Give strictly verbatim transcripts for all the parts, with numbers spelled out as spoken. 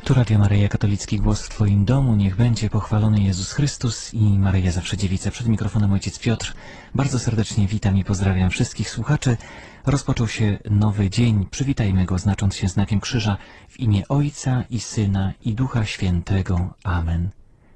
Tu Radio Maryja, katolicki głos w Twoim domu. Niech będzie pochwalony Jezus Chrystus i Maryja zawsze dziewica. Przed mikrofonem ojciec Piotr. Bardzo serdecznie witam i pozdrawiam wszystkich słuchaczy. Rozpoczął się nowy dzień. Przywitajmy go, znacząc się znakiem krzyża w imię Ojca i Syna i Ducha Świętego. Amen.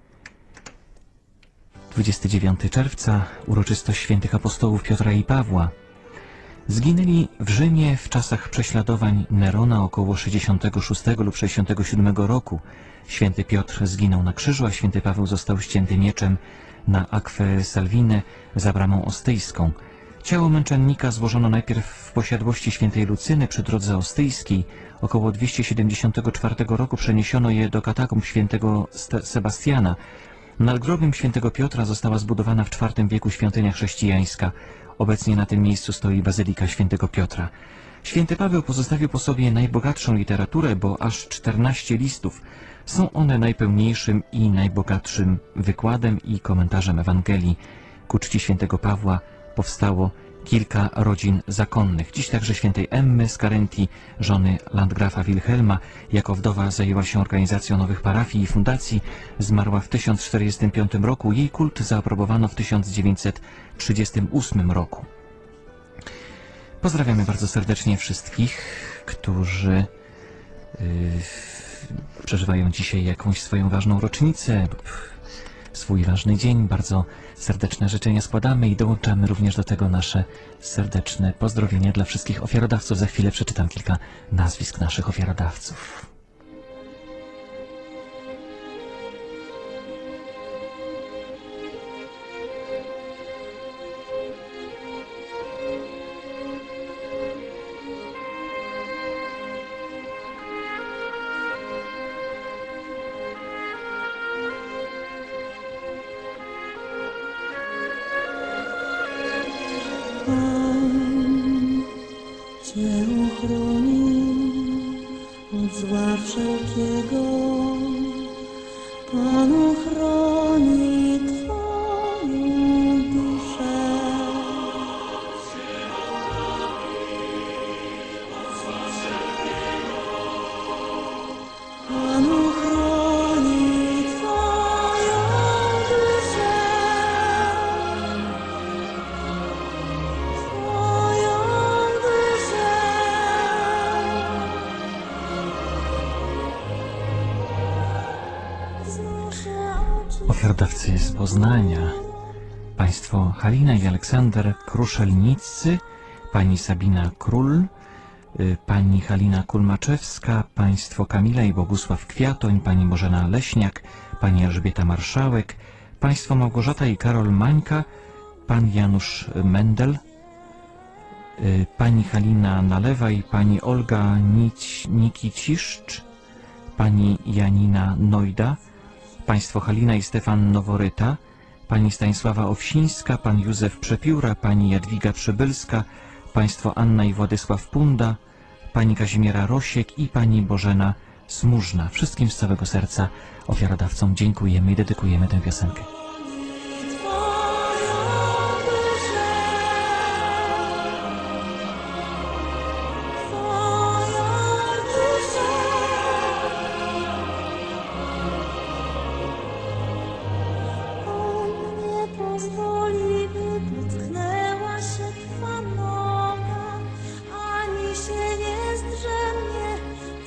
dwudziestego dziewiątego czerwca, uroczystość świętych apostołów Piotra i Pawła. Zginęli w Rzymie w czasach prześladowań Nerona około sześćdziesiątego szóstego lub sześćdziesiątego siódmego roku. Święty Piotr zginął na krzyżu, a święty Paweł został ścięty mieczem na Aquae Salvine za bramą ostyjską. Ciało męczennika złożono najpierw w posiadłości świętej Lucyny przy drodze ostyjskiej. Około dwieście siedemdziesiątego czwartego roku przeniesiono je do katakumb świętego Sebastiana. Nad grobem świętego Piotra została zbudowana w czwartym wieku świątynia chrześcijańska. Obecnie na tym miejscu stoi Bazylika Świętego Piotra. Święty Paweł pozostawił po sobie najbogatszą literaturę, bo aż czternaście listów. Są one najpełniejszym i najbogatszym wykładem i komentarzem Ewangelii. Ku czci świętego Pawła powstało kilka rodzin zakonnych. Dziś także świętej Emmy z Carentii, żony landgrafa Wilhelma. Jako wdowa zajęła się organizacją nowych parafii i fundacji. Zmarła w tysiąc czterdziestym piątym roku. Jej kult zaaprobowano w tysiąc dziewięćset trzydziestym ósmym roku. Pozdrawiamy bardzo serdecznie wszystkich, którzy yy, przeżywają dzisiaj jakąś swoją ważną rocznicę, swój ważny dzień. Bardzo serdeczne życzenia składamy i dołączamy również do tego nasze serdeczne pozdrowienia dla wszystkich ofiarodawców. Za chwilę przeczytam kilka nazwisk naszych ofiarodawców. Cię uchroni od zła wszelkiego. Pan uchroni Twoją duszę. Pan uchroni Twoją duszę. Ofiarodawcy z Poznania. Państwo Halina i Aleksander Kruszelniccy, pani Sabina Król, pani Halina Kulmaczewska, państwo Kamila i Bogusław Kwiatoń, pani Bożena Leśniak, pani Elżbieta Marszałek, państwo Małgorzata i Karol Mańka, pan Janusz Mendel, pani Halina Nalewaj, pani Olga Nic Nikiciszcz, pani Janina Nojda, państwo Halina i Stefan Noworyta, pani Stanisława Owsińska, pan Józef Przepióra, pani Jadwiga Przybylska, państwo Anna i Władysław Punda, pani Kazimiera Rosiek i pani Bożena Smużna. Wszystkim z całego serca ofiarodawcom dziękujemy i dedykujemy tę piosenkę.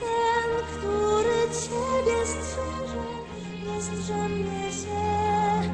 Ciebie strzeże, nie zdrzemnie się.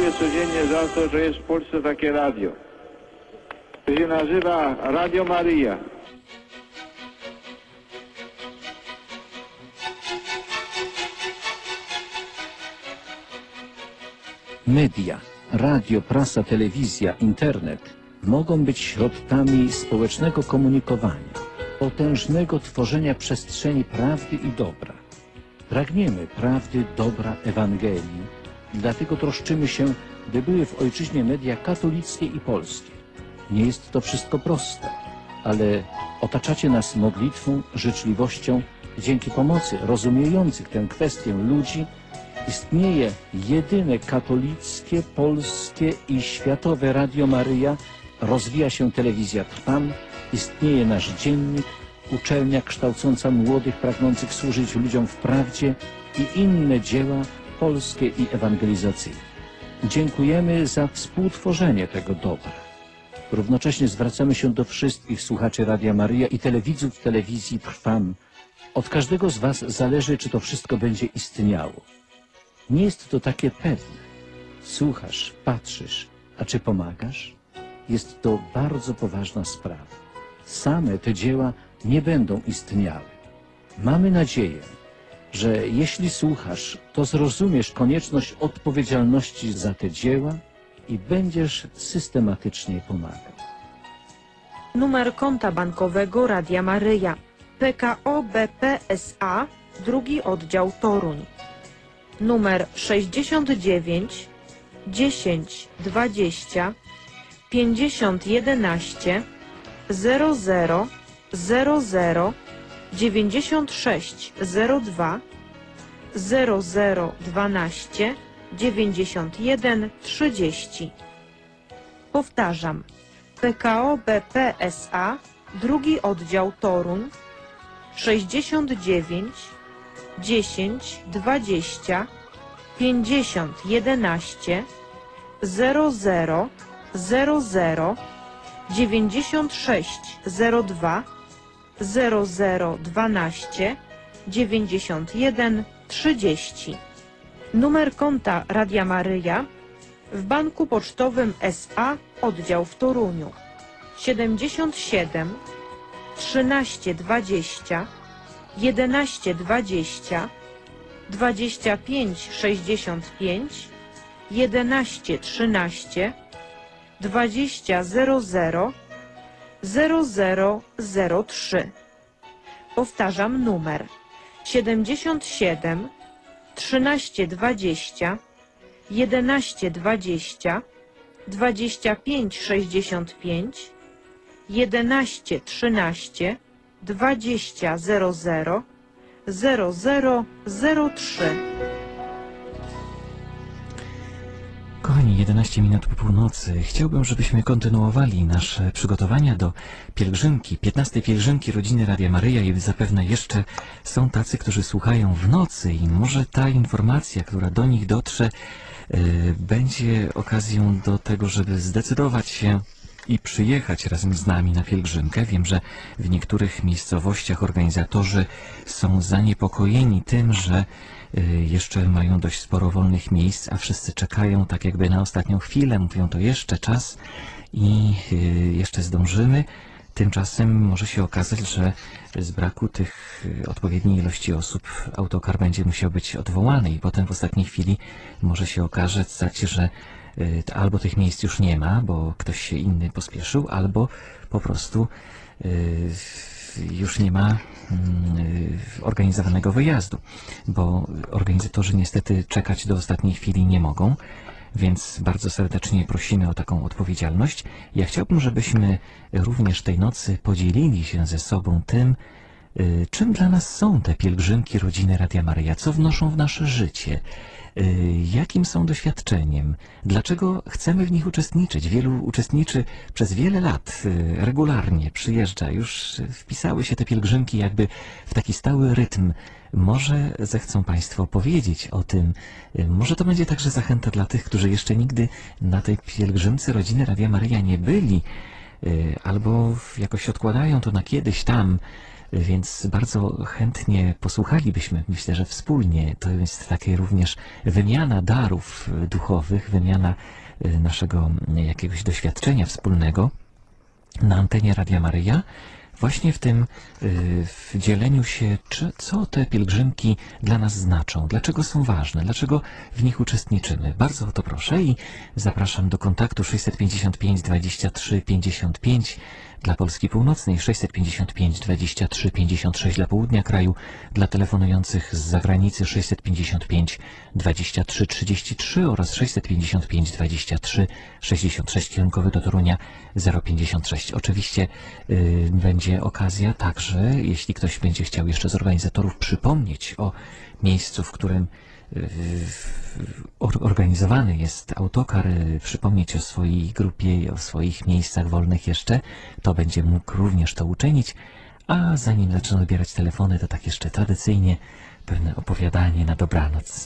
dziękuję codziennie za to, że jest w Polsce takie radio. To się nazywa Radio Maryja. Media, radio, prasa, telewizja, internet mogą być środkami społecznego komunikowania, potężnego tworzenia przestrzeni prawdy i dobra. Pragniemy prawdy, dobra Ewangelii, dlatego troszczymy się, by były w ojczyźnie media katolickie i polskie. Nie jest to wszystko proste, ale otaczacie nas modlitwą, życzliwością. Dzięki pomocy rozumiejących tę kwestię ludzi istnieje jedyne katolickie, polskie i światowe Radio Maryja, rozwija się telewizja Trwam, istnieje nasz dziennik, uczelnia kształcąca młodych pragnących służyć ludziom w prawdzie i inne dzieła polskie i ewangelizacyjne. Dziękujemy za współtworzenie tego dobra. Równocześnie zwracamy się do wszystkich słuchaczy Radia Maryja i telewidzów telewizji Trwam. Od każdego z was zależy, czy to wszystko będzie istniało. Nie jest to takie pewne. Słuchasz, patrzysz, a czy pomagasz? Jest to bardzo poważna sprawa. Same te dzieła nie będą istniały. Mamy nadzieję, że jeśli słuchasz, to zrozumiesz konieczność odpowiedzialności za te dzieła i będziesz systematycznie pomagał. Numer konta bankowego Radia Maryja. P K O B P S A, drugi oddział Toruń. Numer sześćdziesiąt dziewięć dziesięć dwadzieścia pięćdziesiąt jedenaście zero zero zero zero dziewięćdziesiąt sześć zero dwa zero zero dwanaście dziewięćdziesiąt jeden trzydzieści. Powtarzam. P K O B P S A, drugi oddział Toruń, sześćdziesiąt dziewięć dziesięć dwadzieścia pięćdziesiąt jedenaście zero zero zero zero dziewięćdziesiąt sześć zero dwa zero zero dwanaście dziewięćdziesiąt jeden trzydzieści. Numer konta Radia Maryja w Banku Pocztowym S A, oddział w Toruniu. siedemdziesiąt siedem trzynaście dwadzieścia jedenaście dwadzieścia dwadzieścia pięć sześćdziesiąt pięć jedenaście trzynaście dwadzieścia zero zero zero zero zero trzy. Powtarzam numer siedemdziesiąt siedem trzynaście dwadzieścia jedenaście dwadzieścia dwadzieścia pięć sześćdziesiąt pięć jedenaście trzynaście dwadzieścia zero zero zero zero zero trzy. Kochani, jedenaście minut po północy. Chciałbym, żebyśmy kontynuowali nasze przygotowania do pielgrzymki, piętnastej pielgrzymki rodziny Radia Maryja i zapewne jeszcze są tacy, którzy słuchają w nocy i może ta informacja, która do nich dotrze, yy, będzie okazją do tego, żeby zdecydować się i przyjechać razem z nami na pielgrzymkę. Wiem, że w niektórych miejscowościach organizatorzy są zaniepokojeni tym, że jeszcze mają dość sporo wolnych miejsc, a wszyscy czekają tak jakby na ostatnią chwilę. Mówią, to jeszcze czas i jeszcze zdążymy. Tymczasem może się okazać, że z braku tych odpowiedniej ilości osób autokar będzie musiał być odwołany i potem w ostatniej chwili może się okazać, że albo tych miejsc już nie ma, bo ktoś się inny pospieszył, albo po prostu już nie ma organizowanego wyjazdu, bo organizatorzy niestety czekać do ostatniej chwili nie mogą, więc bardzo serdecznie prosimy o taką odpowiedzialność. Ja chciałbym, żebyśmy również tej nocy podzielili się ze sobą tym, czym dla nas są te pielgrzymki rodziny Radia Maryja, co wnoszą w nasze życie, jakim są doświadczeniem, dlaczego chcemy w nich uczestniczyć. Wielu uczestniczy przez wiele lat, regularnie przyjeżdża, już wpisały się te pielgrzymki jakby w taki stały rytm. Może zechcą Państwo powiedzieć o tym, może to będzie także zachęta dla tych, którzy jeszcze nigdy na tej pielgrzymce rodziny Radia Maryja nie byli, albo jakoś odkładają to na kiedyś tam, więc bardzo chętnie posłuchalibyśmy, myślę, że wspólnie. To jest takie również wymiana darów duchowych, wymiana naszego jakiegoś doświadczenia wspólnego na antenie Radia Maryja, właśnie w tym w dzieleniu się, czy, co te pielgrzymki dla nas znaczą, dlaczego są ważne, dlaczego w nich uczestniczymy. Bardzo o to proszę i zapraszam do kontaktu sześćset pięćdziesiąt pięć dwadzieścia trzy pięćdziesiąt pięć dla Polski Północnej, sześćset pięćdziesiąt pięć dwadzieścia trzy pięćdziesiąt sześć dla południa kraju, dla telefonujących z zagranicy sześćset pięćdziesiąt pięć dwadzieścia trzy trzydzieści trzy oraz sześćset pięćdziesiąt pięć dwadzieścia trzy sześćdziesiąt sześć kierunkowy do Torunia zero pięćdziesiąt sześć. Oczywiście yy, będzie okazja także, jeśli ktoś będzie chciał jeszcze z organizatorów przypomnieć o miejscu, w którym organizowany jest autokar, przypomnieć o swojej grupie i o swoich miejscach wolnych jeszcze, to będzie mógł również to uczynić. A zanim zaczną odbierać telefony, to tak jeszcze tradycyjnie pewne opowiadanie na dobranoc.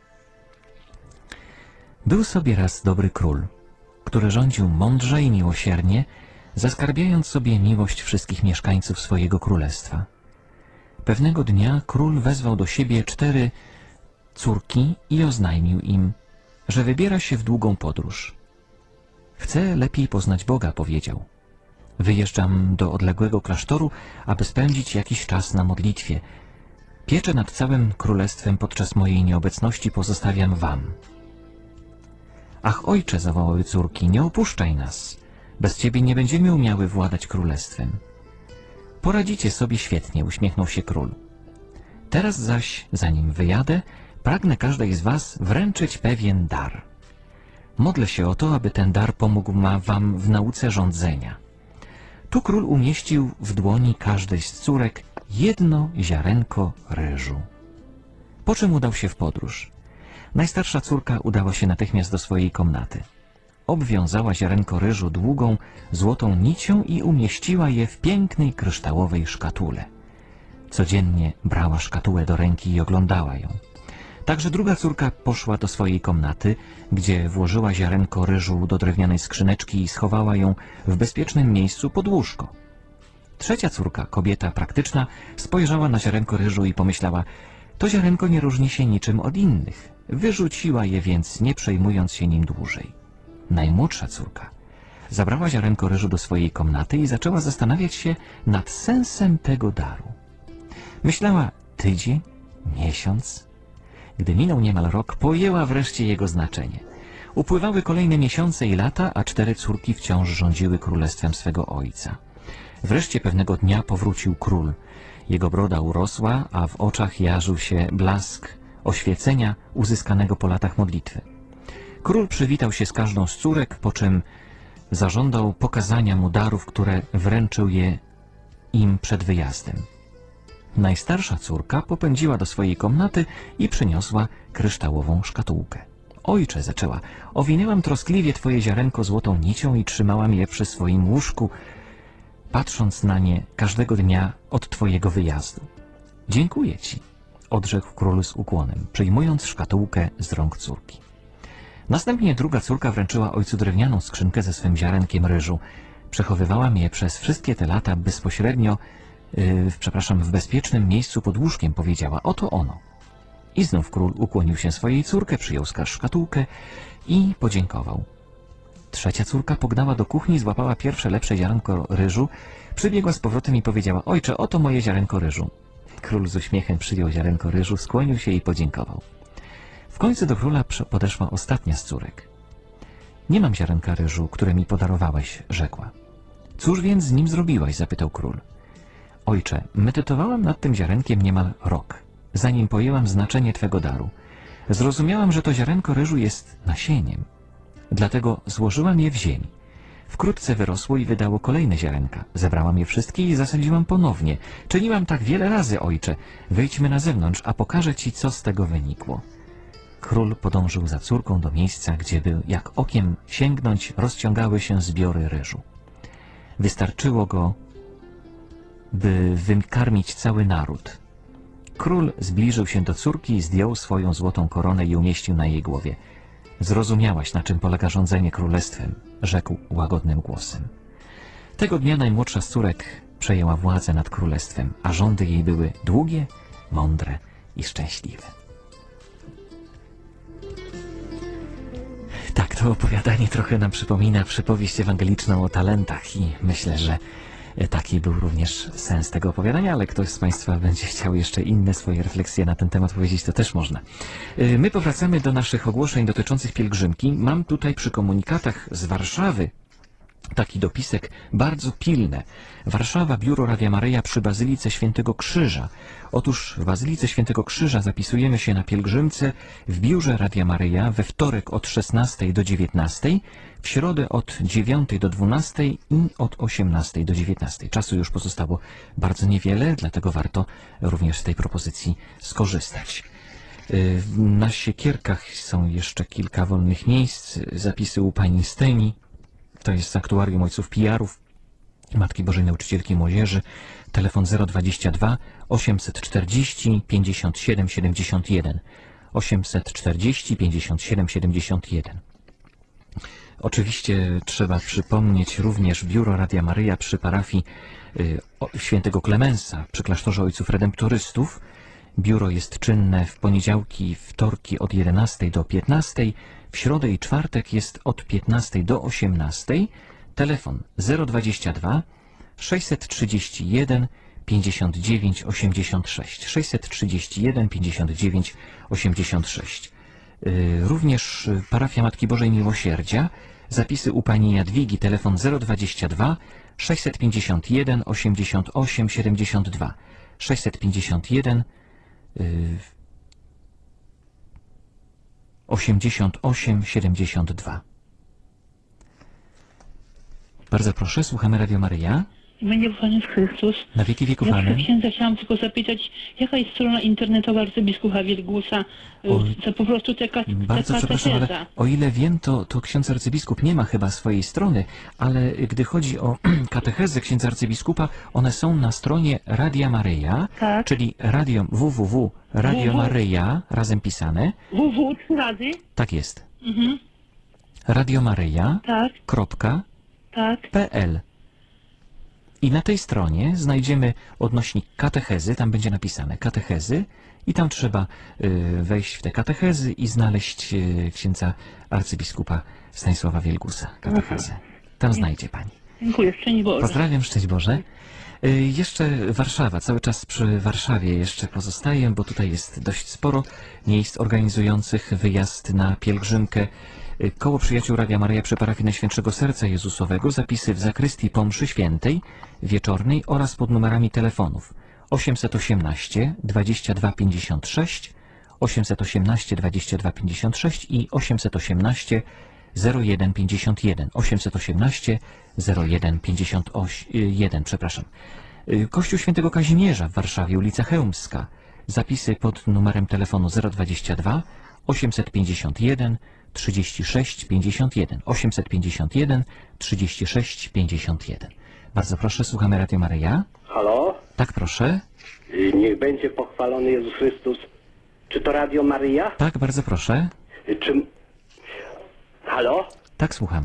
Był sobie raz dobry król, który rządził mądrze i miłosiernie, zaskarbiając sobie miłość wszystkich mieszkańców swojego królestwa. Pewnego dnia król wezwał do siebie cztery córki i oznajmił im, że wybiera się w długą podróż. Chcę lepiej poznać Boga, powiedział. Wyjeżdżam do odległego klasztoru, aby spędzić jakiś czas na modlitwie. Pieczę nad całym królestwem podczas mojej nieobecności pozostawiam wam. Ach, ojcze, zawołały córki, nie opuszczaj nas. Bez ciebie nie będziemy umiały władać królestwem. Poradzicie sobie świetnie, uśmiechnął się król. Teraz zaś, zanim wyjadę, pragnę każdej z was wręczyć pewien dar. Modlę się o to, aby ten dar pomógł ma wam w nauce rządzenia. Tu król umieścił w dłoni każdej z córek jedno ziarenko ryżu. Po czym udał się w podróż. Najstarsza córka udała się natychmiast do swojej komnaty. Obwiązała ziarenko ryżu długą, złotą nicią i umieściła je w pięknej kryształowej szkatule. Codziennie brała szkatułę do ręki i oglądała ją. Także druga córka poszła do swojej komnaty, gdzie włożyła ziarenko ryżu do drewnianej skrzyneczki i schowała ją w bezpiecznym miejscu pod łóżko. Trzecia córka, kobieta praktyczna, spojrzała na ziarenko ryżu i pomyślała, to ziarenko nie różni się niczym od innych. Wyrzuciła je więc, nie przejmując się nim dłużej. Najmłodsza córka zabrała ziarenko ryżu do swojej komnaty i zaczęła zastanawiać się nad sensem tego daru. Myślała tydzień, miesiąc. Gdy minął niemal rok, pojęła wreszcie jego znaczenie. Upływały kolejne miesiące i lata, a cztery córki wciąż rządziły królestwem swego ojca. Wreszcie pewnego dnia powrócił król. Jego broda urosła, a w oczach jarzył się blask oświecenia uzyskanego po latach modlitwy. Król przywitał się z każdą z córek, po czym zażądał pokazania mu darów, które wręczył je im przed wyjazdem. Najstarsza córka popędziła do swojej komnaty i przyniosła kryształową szkatułkę. Ojcze, zaczęła, owinęłam troskliwie twoje ziarenko złotą nicią i trzymałam je przy swoim łóżku, patrząc na nie każdego dnia od twojego wyjazdu. Dziękuję ci, odrzekł król z ukłonem, przyjmując szkatułkę z rąk córki. Następnie druga córka wręczyła ojcu drewnianą skrzynkę ze swym ziarenkiem ryżu. Przechowywałam je przez wszystkie te lata bezpośrednio, yy, przepraszam, w bezpiecznym miejscu pod łóżkiem, powiedziała, oto ono. I znów król ukłonił się swojej córce, przyjął szkatułkę i podziękował. Trzecia córka pognała do kuchni, złapała pierwsze lepsze ziarenko ryżu, przybiegła z powrotem i powiedziała, ojcze, oto moje ziarenko ryżu. Król z uśmiechem przyjął ziarenko ryżu, skłonił się i podziękował. W końcu do króla podeszła ostatnia z córek. Nie mam ziarenka ryżu, które mi podarowałeś, rzekła. Cóż więc z nim zrobiłaś? Zapytał król. Ojcze, medytowałam nad tym ziarenkiem niemal rok, zanim pojęłam znaczenie twego daru. Zrozumiałam, że to ziarenko ryżu jest nasieniem. Dlatego złożyłam je w ziemi. Wkrótce wyrosło i wydało kolejne ziarenka. Zebrałam je wszystkie i zasadziłam ponownie. Czyniłam tak wiele razy, ojcze. Wyjdźmy na zewnątrz, a pokażę ci, co z tego wynikło. Król podążył za córką do miejsca, gdzie by jak okiem sięgnąć rozciągały się zbiory ryżu. Wystarczyło go, by wykarmić cały naród. Król zbliżył się do córki, zdjął swoją złotą koronę i umieścił na jej głowie. Zrozumiałaś, na czym polega rządzenie królestwem, rzekł łagodnym głosem. Tego dnia najmłodsza z córek przejęła władzę nad królestwem, a rządy jej były długie, mądre i szczęśliwe. Tak, to opowiadanie trochę nam przypomina przypowieść ewangeliczną o talentach i myślę, że taki był również sens tego opowiadania, ale ktoś z Państwa będzie chciał jeszcze inne swoje refleksje na ten temat powiedzieć, to też można. My powracamy do naszych ogłoszeń dotyczących pielgrzymki. Mam tutaj przy komunikatach z Warszawy taki dopisek bardzo pilny. Warszawa, Biuro Radia Maryja przy Bazylice Świętego Krzyża. Otóż w Bazylice Świętego Krzyża zapisujemy się na pielgrzymce w Biurze Radia Maryja we wtorek od szesnastej do dziewiętnastej, w środę od dziewiątej do dwunastej i od osiemnastej do dziewiętnastej. Czasu już pozostało bardzo niewiele, dlatego warto również z tej propozycji skorzystać. Na Siekierkach są jeszcze kilka wolnych miejsc. Zapisy u pani Steni. To jest z aktuarium ojców Pijarów, Matki Bożej Nauczycielki Młodzieży. Telefon zero dwadzieścia dwa osiemset czterdzieści pięćdziesiąt siedem siedemdziesiąt jeden. osiemset czterdzieści pięćdziesiąt siedem siedemdziesiąt jeden. Oczywiście trzeba przypomnieć również Biuro Radia Maryja przy parafii y, Świętego Klemensa, przy klasztorze Ojców Redemptorystów. Biuro jest czynne w poniedziałki i wtorki od jedenastej do piętnastej, w środę i czwartek jest od piętnastej do osiemnastej. Telefon zero dwadzieścia dwa sześćset trzydzieści jeden pięćdziesiąt dziewięć osiemdziesiąt sześć. sześćset trzydzieści jeden pięćdziesiąt dziewięć osiemdziesiąt sześć. Również parafia Matki Bożej Miłosierdzia. Zapisy u pani Jadwigi. Telefon zero dwadzieścia dwa sześćset pięćdziesiąt jeden osiemdziesiąt osiem siedemdziesiąt dwa. sześćset pięćdziesiąt jeden osiemdziesiąt osiem siedemdziesiąt dwa. Bardzo proszę, słuchamy Radio Maryja. Będzie Pan Jezus Chrystus. Na wieki wieków Ja amen. księdza chciałam tylko zapytać, jaka jest strona internetowa arcybiskupa Wielgusa? O, To po prostu taka, Bardzo taka przepraszam, ale katecheza. o ile wiem, to, to ksiądz arcybiskup nie ma chyba swojej strony, ale gdy chodzi o katechezy księdza arcybiskupa, one są na stronie Radia Maryja, Tak. czyli radio www Radio www. Maryja, razem pisane. www trzy razy? Tak jest. Mhm. radiomaryja.pl. Tak, tak. I na tej stronie znajdziemy odnośnik katechezy, tam będzie napisane katechezy i tam trzeba y, wejść w te katechezy i znaleźć y, księdza arcybiskupa Stanisława Wielgusa, katechezę. Tam znajdzie pani. Dziękuję, szczęść Boże. Pozdrawiam, szczęść Boże. Y, jeszcze Warszawa, cały czas przy Warszawie jeszcze pozostaję, bo tutaj jest dość sporo miejsc organizujących wyjazd na pielgrzymkę. Koło Przyjaciół Radia Maryja przy parafii Najświętszego Serca Jezusowego. Zapisy w zakrystii po mszy świętej, wieczornej oraz pod numerami telefonów osiemset osiemnaście dwadzieścia dwa pięćdziesiąt sześć, osiemset osiemnaście dwadzieścia dwa pięćdziesiąt sześć i osiemset osiemnaście zero jeden pięćdziesiąt jeden. osiemset osiemnaście zero jeden pięćdziesiąt jeden, przepraszam. Kościół Świętego Kazimierza w Warszawie, ulica Chełmska. Zapisy pod numerem telefonu zero dwadzieścia dwa osiemset pięćdziesiąt jeden trzydzieści sześć pięćdziesiąt jeden. osiemset pięćdziesiąt jeden trzydzieści sześć pięćdziesiąt jeden. Bardzo proszę, słuchamy Radio Maryja. Halo? Tak, proszę. Y, Niech będzie pochwalony Jezus Chrystus. Czy to Radio Maryja? Tak, bardzo proszę. Y, Czy... Halo? Tak, słucham.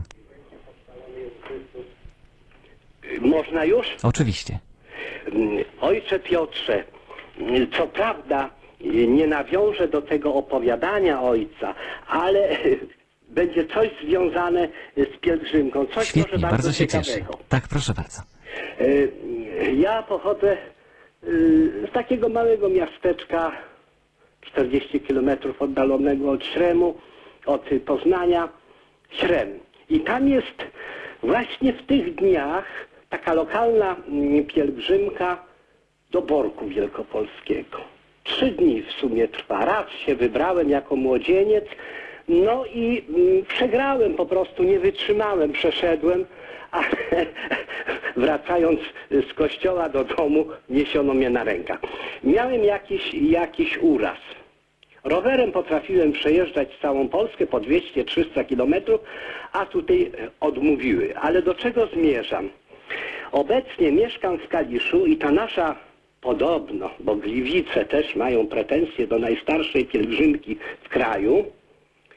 Y, Można już? Oczywiście. Mm, Ojcze Piotrze, y, co prawda y, nie nawiążę do tego opowiadania ojca, ale y, będzie coś związane y, z pielgrzymką. Coś Świetnie, może bardzo, bardzo się ciekawego. cieszę. Tak, proszę bardzo. Y, Ja pochodzę y, z takiego małego miasteczka, czterdzieści kilometrów oddalonego od Śremu, od y, Poznania, Śrem. I tam jest właśnie w tych dniach taka lokalna mm, pielgrzymka do Borku Wielkopolskiego. Trzy dni w sumie trwa. Raz się wybrałem jako młodzieniec, no i mm, przegrałem po prostu, nie wytrzymałem, przeszedłem, a wracając z kościoła do domu niesiono mnie na rękach. Miałem jakiś, jakiś uraz. Rowerem potrafiłem przejeżdżać całą Polskę po dwieście trzysta kilometrów, a tutaj odmówiły. Ale do czego zmierzam? Obecnie mieszkam w Kaliszu i ta nasza podobno, bo Gliwice też mają pretensje do najstarszej pielgrzymki w kraju.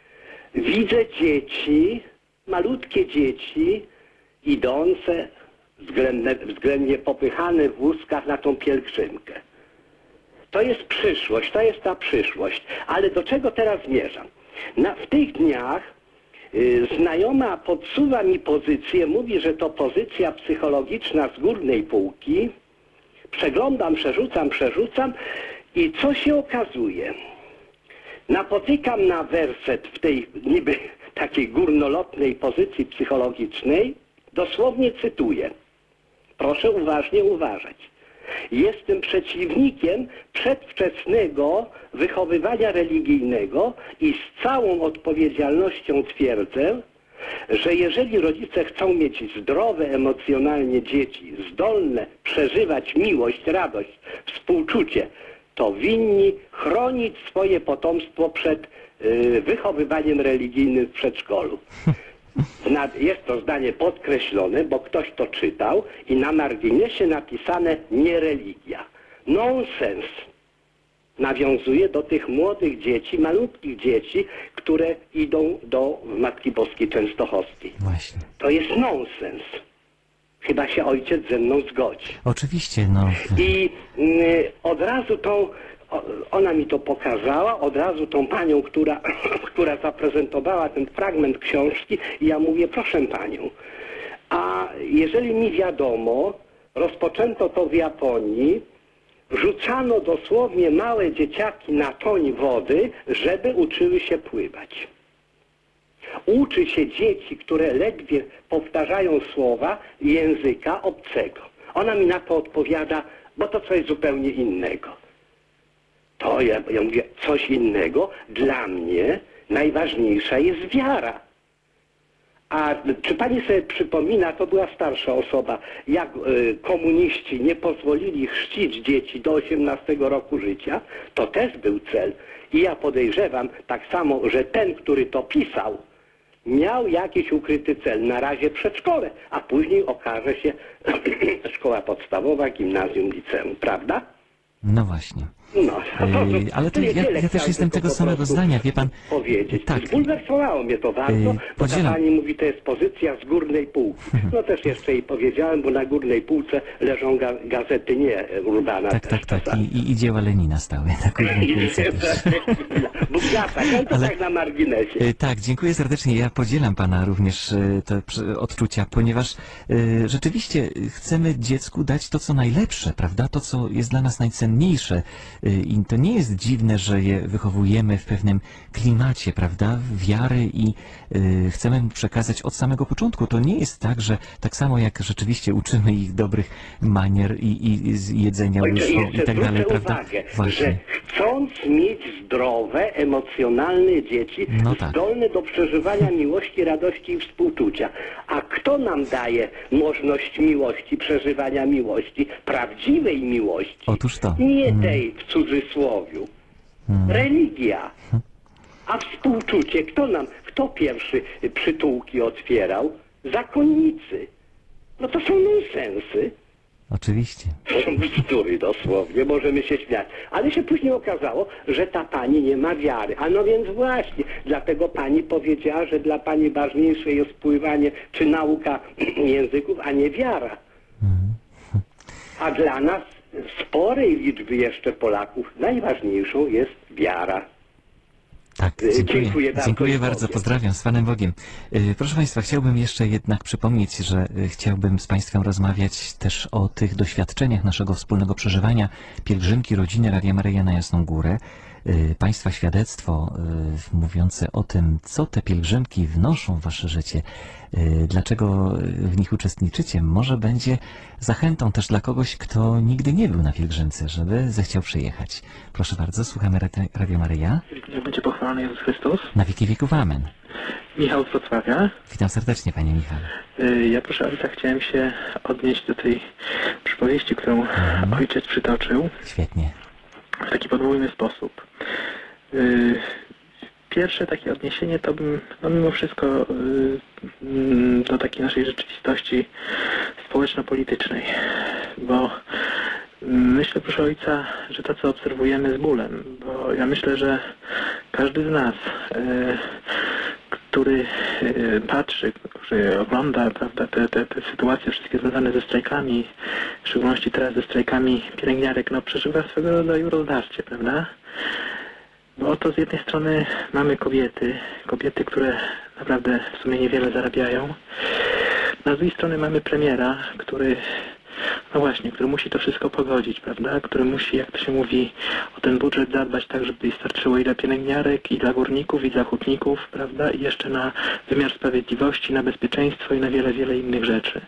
Widzę dzieci, malutkie dzieci, idące względnie, względnie popychane w wózkach na tą pielgrzymkę. To jest przyszłość, to jest ta przyszłość. Ale do czego teraz zmierzam? Na, w tych dniach y, znajoma podsuwa mi pozycję, mówi, że to pozycja psychologiczna z górnej półki. Przeglądam, przerzucam, przerzucam i co się okazuje? Napotykam na werset w tej niby takiej górnolotnej pozycji psychologicznej, dosłownie cytuję. Proszę uważnie uważać. Jestem przeciwnikiem przedwczesnego wychowywania religijnego i z całą odpowiedzialnością twierdzę, że jeżeli rodzice chcą mieć zdrowe emocjonalnie dzieci, zdolne przeżywać miłość, radość, współczucie, to winni chronić swoje potomstwo przed y, wychowywaniem religijnym w przedszkolu. Jest to zdanie podkreślone, bo ktoś to czytał i na marginesie napisane nie religia. Nonsens. Nawiązuje do tych młodych dzieci, malutkich dzieci, które idą do Matki Boskiej Częstochowskiej. Właśnie. To jest nonsens. Chyba się ojciec ze mną zgodzi. Oczywiście, no. I y, od razu tą, o, ona mi to pokazała, od razu tą panią, która, która zaprezentowała ten fragment książki, i ja mówię, proszę panią, a jeżeli mi wiadomo, rozpoczęto to w Japonii, wrzucano dosłownie małe dzieciaki na toń wody, żeby uczyły się pływać. Uczy się dzieci, które ledwie powtarzają słowa języka obcego. Ona mi na to odpowiada, bo to coś zupełnie innego. To ja, ja mówię, coś innego? Dla mnie najważniejsza jest wiara. A czy pani sobie przypomina, to była starsza osoba, jak y, komuniści nie pozwolili chrzcić dzieci do osiemnastego roku życia, to też był cel. I ja podejrzewam tak samo, że ten, który to pisał, miał jakiś ukryty cel, na razie przedszkole, a później okaże się szkoła podstawowa, gimnazjum, liceum, prawda? No właśnie. No, Yy, ale to ja, ja też jestem tego samego zdania, wie pan. Powiedzieć. Tak. Zbulwersowało mnie to bardzo, Yy, bo ta podzielam. pani mówi, to jest pozycja z górnej półki. No też jeszcze jej powiedziałem, bo na górnej półce leżą ga gazety nie Urbana. Tak, tak, tak. I, i, i dzieła Lenina stały na górnej półce też. Bugata, no to Ale- tak na marginesie. E, Tak, dziękuję serdecznie. Ja podzielam pana również e, te przy- odczucia, ponieważ e, rzeczywiście chcemy dziecku dać to, co najlepsze, prawda? To, co jest dla nas najcenniejsze. E, I to nie jest dziwne, że je wychowujemy w pewnym klimacie, prawda? Wiary i e, chcemy mu przekazać od samego początku. To nie jest tak, że tak samo jak rzeczywiście uczymy ich dobrych manier i, i z jedzenia, Ojcze, łóżko i jeszcze tak dalej, zwrócę prawda? uwagę, że Właśnie. chcąc mieć zdrowe, emocjonalne dzieci, No tak. zdolne do przeżywania miłości, radości i współczucia. A kto nam daje możliwość miłości, przeżywania miłości, prawdziwej miłości? Otóż to. Nie Mm. tej w cudzysłowiu. Religia. A współczucie, kto nam, kto pierwszy przytułki otwierał? Zakonnicy. No to są nonsensy. Oczywiście. To są bzdury dosłownie, możemy się śmiać. Ale się później okazało, że ta pani nie ma wiary. A no więc właśnie, dlatego pani powiedziała, że dla pani ważniejsze jest pływanie czy nauka języków, a nie wiara. A dla nas, sporej liczby jeszcze Polaków, najważniejszą jest wiara. Tak, Y, dziękuję. dziękuję bardzo Dziękuję i bardzo, Bogiem. pozdrawiam z Panem Bogiem. Y, Proszę Państwa, chciałbym jeszcze jednak przypomnieć, że y, chciałbym z Państwem rozmawiać też o tych doświadczeniach naszego wspólnego przeżywania pielgrzymki rodziny Radia Maryja na Jasną Górę. Y, Państwa świadectwo y, mówiące o tym, co te pielgrzymki wnoszą w Wasze życie, y, dlaczego w nich uczestniczycie, może będzie zachętą też dla kogoś, kto nigdy nie był na pielgrzymce, żeby zechciał przyjechać. Proszę bardzo, słuchamy Radi- Radio Maryja. Niech będzie pochwalony Jezus Chrystus. Na wieki wieków amen. Michał z Wrocławia. Witam serdecznie, Panie Michale. Y, Ja proszę ojca chciałem się odnieść do tej przypowieści, którą ojciec przytoczył Świetnie. w taki podwójny sposób. Y, Pierwsze takie odniesienie to bym, no mimo wszystko y, mm, do takiej naszej rzeczywistości społeczno-politycznej, bo myślę, proszę ojca, że to, co obserwujemy z bólem, bo ja myślę, że każdy z nas, y, który y, patrzy, który ogląda, prawda, te, te, te sytuacje wszystkie związane ze strajkami, w szczególności teraz ze strajkami pielęgniarek, no przeżywa swego rodzaju rozdarcie, prawda? Bo oto z jednej strony mamy kobiety, kobiety, które naprawdę w sumie niewiele zarabiają. No, z drugiej strony mamy premiera, który, no właśnie, który musi to wszystko pogodzić, prawda? Który musi, jak to się mówi, o ten budżet zadbać tak, żeby jej starczyło i dla pielęgniarek, i dla górników, i dla hutników, prawda? I jeszcze na wymiar sprawiedliwości, na bezpieczeństwo i na wiele, wiele innych rzeczy.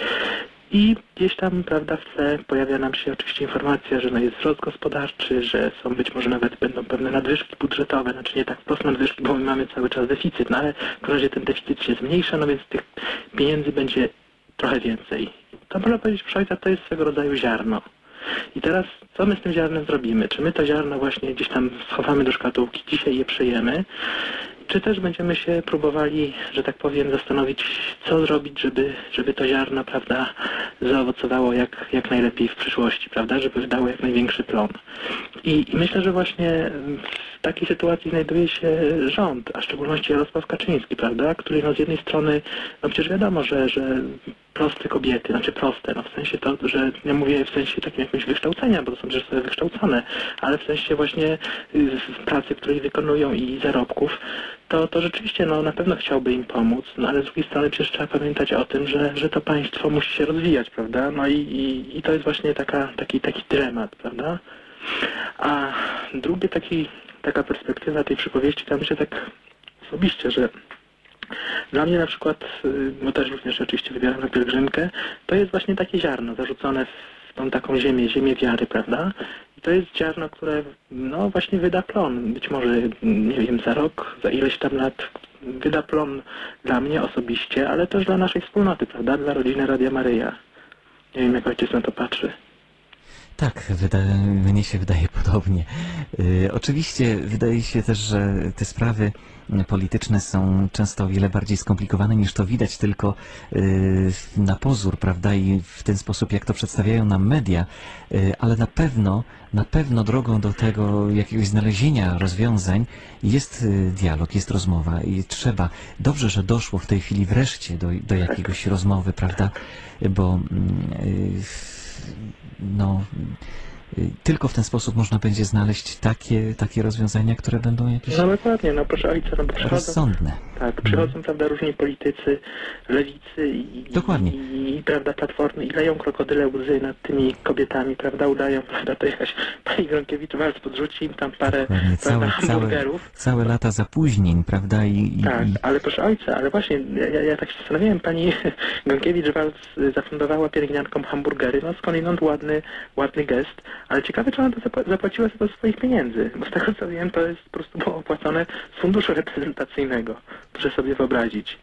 I gdzieś tam, prawda, w tle pojawia nam się oczywiście informacja, że no jest wzrost gospodarczy, że są być może nawet będą pewne nadwyżki budżetowe, znaczy nie tak wprost nadwyżki, bo my mamy cały czas deficyt, no ale w każdym razie ten deficyt się zmniejsza, no więc tych pieniędzy będzie trochę więcej. To można powiedzieć, proszę ojca, to jest swego rodzaju ziarno. I teraz co my z tym ziarnem zrobimy? Czy my to ziarno właśnie gdzieś tam schowamy do szkatułki, dzisiaj je przejemy, czy też będziemy się próbowali, że tak powiem, zastanowić, co zrobić, żeby, żeby to ziarno, prawda, zaowocowało jak, jak najlepiej w przyszłości, prawda, żeby wydało jak największy plon. I, I myślę, że właśnie w takiej sytuacji znajduje się rząd, a w szczególności Jarosław Kaczyński, prawda, który no z jednej strony, no przecież wiadomo, że, że proste kobiety, znaczy proste, no w sensie to, że nie mówię w sensie takim jakiegoś wykształcenia, bo to są rzeczy sobie wykształcone, ale w sensie właśnie w pracy, której wykonują i zarobków, to, to rzeczywiście no, na pewno chciałby im pomóc, no ale z drugiej strony przecież trzeba pamiętać o tym, że, że to państwo musi się rozwijać, prawda, no i, i, i to jest właśnie taka, taki, taki dylemat, prawda. A drugie taki, taka perspektywa tej przypowieści, tam myślę tak osobiście, że dla mnie na przykład, no też również oczywiście wybieram na pielgrzymkę, to jest właśnie takie ziarno zarzucone w tą taką ziemię, ziemię wiary, prawda? I to jest ziarno, które no właśnie wyda plon. Być może, nie wiem, za rok, za ileś tam lat wyda plon dla mnie osobiście, ale też dla naszej wspólnoty, prawda? Dla rodziny Radia Maryja. Nie wiem, jak ojciec na to patrzy. Tak, wyda, mnie się wydaje podobnie. Y, oczywiście wydaje się też, że te sprawy polityczne są często o wiele bardziej skomplikowane niż to widać tylko y, na pozór, prawda, i w ten sposób, jak to przedstawiają nam media, y, ale na pewno, na pewno drogą do tego jakiegoś znalezienia rozwiązań jest y, dialog, jest rozmowa i trzeba. Dobrze, że doszło w tej chwili wreszcie do, do jakiegoś rozmowy, prawda, bo y, no, tylko w ten sposób można będzie znaleźć takie, takie rozwiązania, które będą jakieś No dokładnie, no proszę ojca, no bo przychodzą, rozsądne. tak, przychodzą, mm. prawda, różni politycy, lewicy i, Dokładnie. i, i prawda, platformy i leją krokodyle łzy nad tymi kobietami, prawda, udają, prawda, to jakaś pani Gronkiewicz-Waltz podrzuci im tam parę, Dokładnie. prawda, Całe, hamburgerów. Całe, całe lata zapóźnień, prawda, i... i Tak, i... ale proszę ojca, ale właśnie, ja, ja, ja tak się zastanawiałem, pani Gronkiewicz-Waltz zafundowała pielęgniarkom hamburgery, no skądinąd ładny, ładny gest, ale ciekawe, czy ona to zapłaciła za to z swoich pieniędzy, bo z tego co wiem, to jest po prostu było opłacone z funduszu reprezentacyjnego, proszę sobie wyobrazić.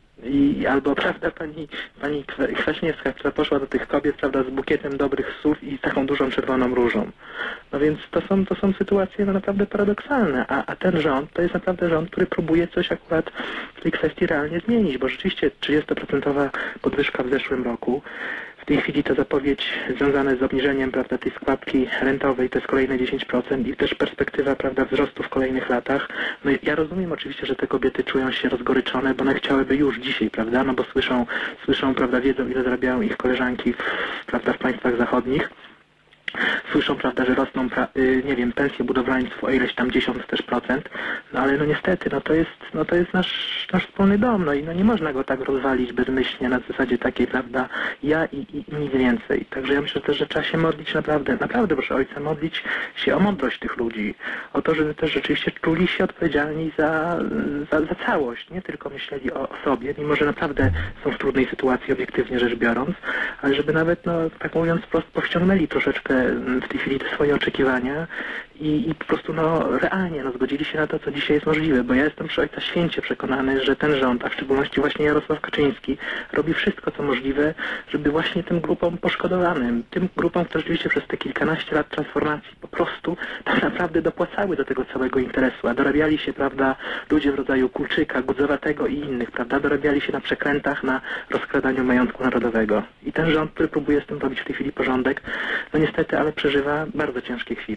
I albo, prawda, pani, pani Kwaśniewska, która poszła do tych kobiet, prawda, z bukietem dobrych słów i z taką dużą czerwoną różą. No więc to są, to są sytuacje no, naprawdę paradoksalne, a, a ten rząd to jest naprawdę rząd, który próbuje coś akurat w tej kwestii realnie zmienić, bo rzeczywiście trzydziestoprocentowa podwyżka w zeszłym roku. W tej chwili ta zapowiedź związana z obniżeniem, prawda, tej składki rentowej to jest kolejne dziesięć procent i też perspektywa, prawda, wzrostu w kolejnych latach. No ja rozumiem oczywiście, że te kobiety czują się rozgoryczone, bo one chciałyby już dzisiaj, prawda, no bo słyszą, słyszą, prawda, wiedzą, ile zarabiają ich koleżanki w, prawda, w państwach zachodnich. Słyszą, prawda, że rosną, nie wiem, pensje budowlańców o ileś tam dziesiąt też procent, no ale no niestety, no to jest, no to jest nasz, nasz wspólny dom, no i no nie można go tak rozwalić bezmyślnie na zasadzie takiej, prawda, ja i, i, i nic więcej. Także ja myślę też, że trzeba się modlić naprawdę, naprawdę proszę ojca, modlić się o mądrość tych ludzi, o to, żeby też rzeczywiście czuli się odpowiedzialni za, za, za całość, nie tylko myśleli o, o sobie, mimo że naprawdę są w trudnej sytuacji obiektywnie rzecz biorąc, ale żeby nawet, no tak mówiąc wprost, powściągnęli troszeczkę w tej chwili te swoje oczekiwania i, i po prostu no realnie no, zgodzili się na to, co dzisiaj jest możliwe, bo ja jestem przy ojca święcie przekonany, że ten rząd, a w szczególności właśnie Jarosław Kaczyński robi wszystko, co możliwe, żeby właśnie tym grupom poszkodowanym, tym grupom, które rzeczywiście przez te kilkanaście lat transformacji po prostu tak naprawdę dopłacały do tego całego interesu, a dorabiali się, prawda, ludzie w rodzaju Kulczyka, Gudzowatego i innych, prawda, dorabiali się na przekrętach, na rozkradaniu majątku narodowego. I ten rząd, który próbuje z tym robić w tej chwili porządek, no niestety, ale przeżywa bardzo ciężkie chwile.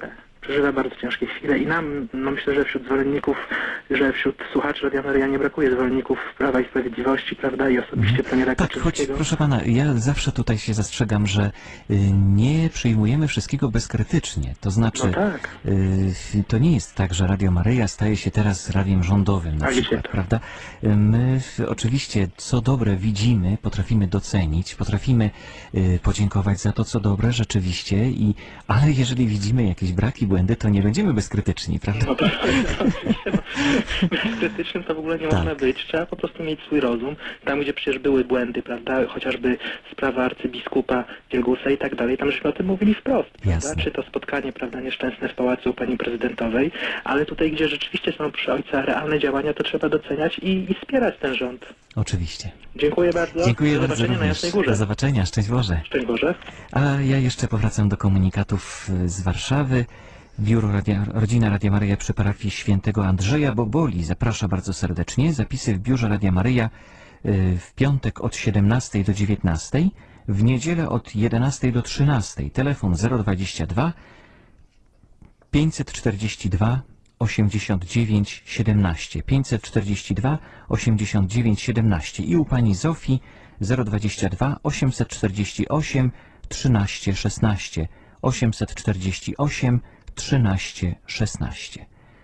przeżywa bardzo ciężkie chwile i nam, no myślę, że wśród zwolenników, że wśród słuchaczy Radia Maryja nie brakuje zwolenników Prawa i Sprawiedliwości, prawda, i osobiście premiera Tak, choć Kaczyńskiego. proszę pana, ja zawsze tutaj się zastrzegam, że y, nie przyjmujemy wszystkiego bezkrytycznie. To znaczy, No tak. y, to nie jest tak, że Radio Maryja staje się teraz radiem rządowym na A, wiecie przykład, to. prawda? Y, My y, oczywiście co dobre widzimy, potrafimy docenić, potrafimy y, podziękować za to, co dobre rzeczywiście, i, ale jeżeli widzimy jakieś braki, błędy, to nie będziemy bezkrytyczni, prawda? No to, to oczywiście, no, bezkrytycznym to w ogóle nie Tak. można być. Trzeba po prostu mieć swój rozum. Tam, gdzie przecież były błędy, prawda, chociażby sprawa arcybiskupa Wielgusa i tak dalej, tam żeśmy o tym mówili wprost, prawda? Jasne. Czy to spotkanie, prawda, nieszczęsne w pałacu pani prezydentowej, ale tutaj, gdzie rzeczywiście są przy ojca realne działania, to trzeba doceniać i, i wspierać ten rząd. Oczywiście. Dziękuję bardzo. Dziękuję Do bardzo zobaczenia na również. Jasnej Górze. Do zobaczenia, szczęść Boże. Szczęść Boże. A ja jeszcze powracam do komunikatów y, z Warszawy. Biuro Radia, Rodzina Radia Maryja przy parafii świętego Andrzeja Boboli zaprasza bardzo serdecznie. Zapisy w biurze Radia Maryja y, w piątek od siedemnastej do dziewiętnastej, w niedzielę od jedenastej do trzynastej. Telefon zero dwadzieścia dwa pięćset czterdzieści dwa osiemdziesiąt dziewięć siedemnaście, pięćset czterdzieści dwa osiemdziesiąt dziewięć siedemnaście i u pani Zofii zero dwadzieścia dwa osiemset czterdzieści osiem trzynaście szesnaście, osiemset czterdzieści osiem trzynaście szesnaście.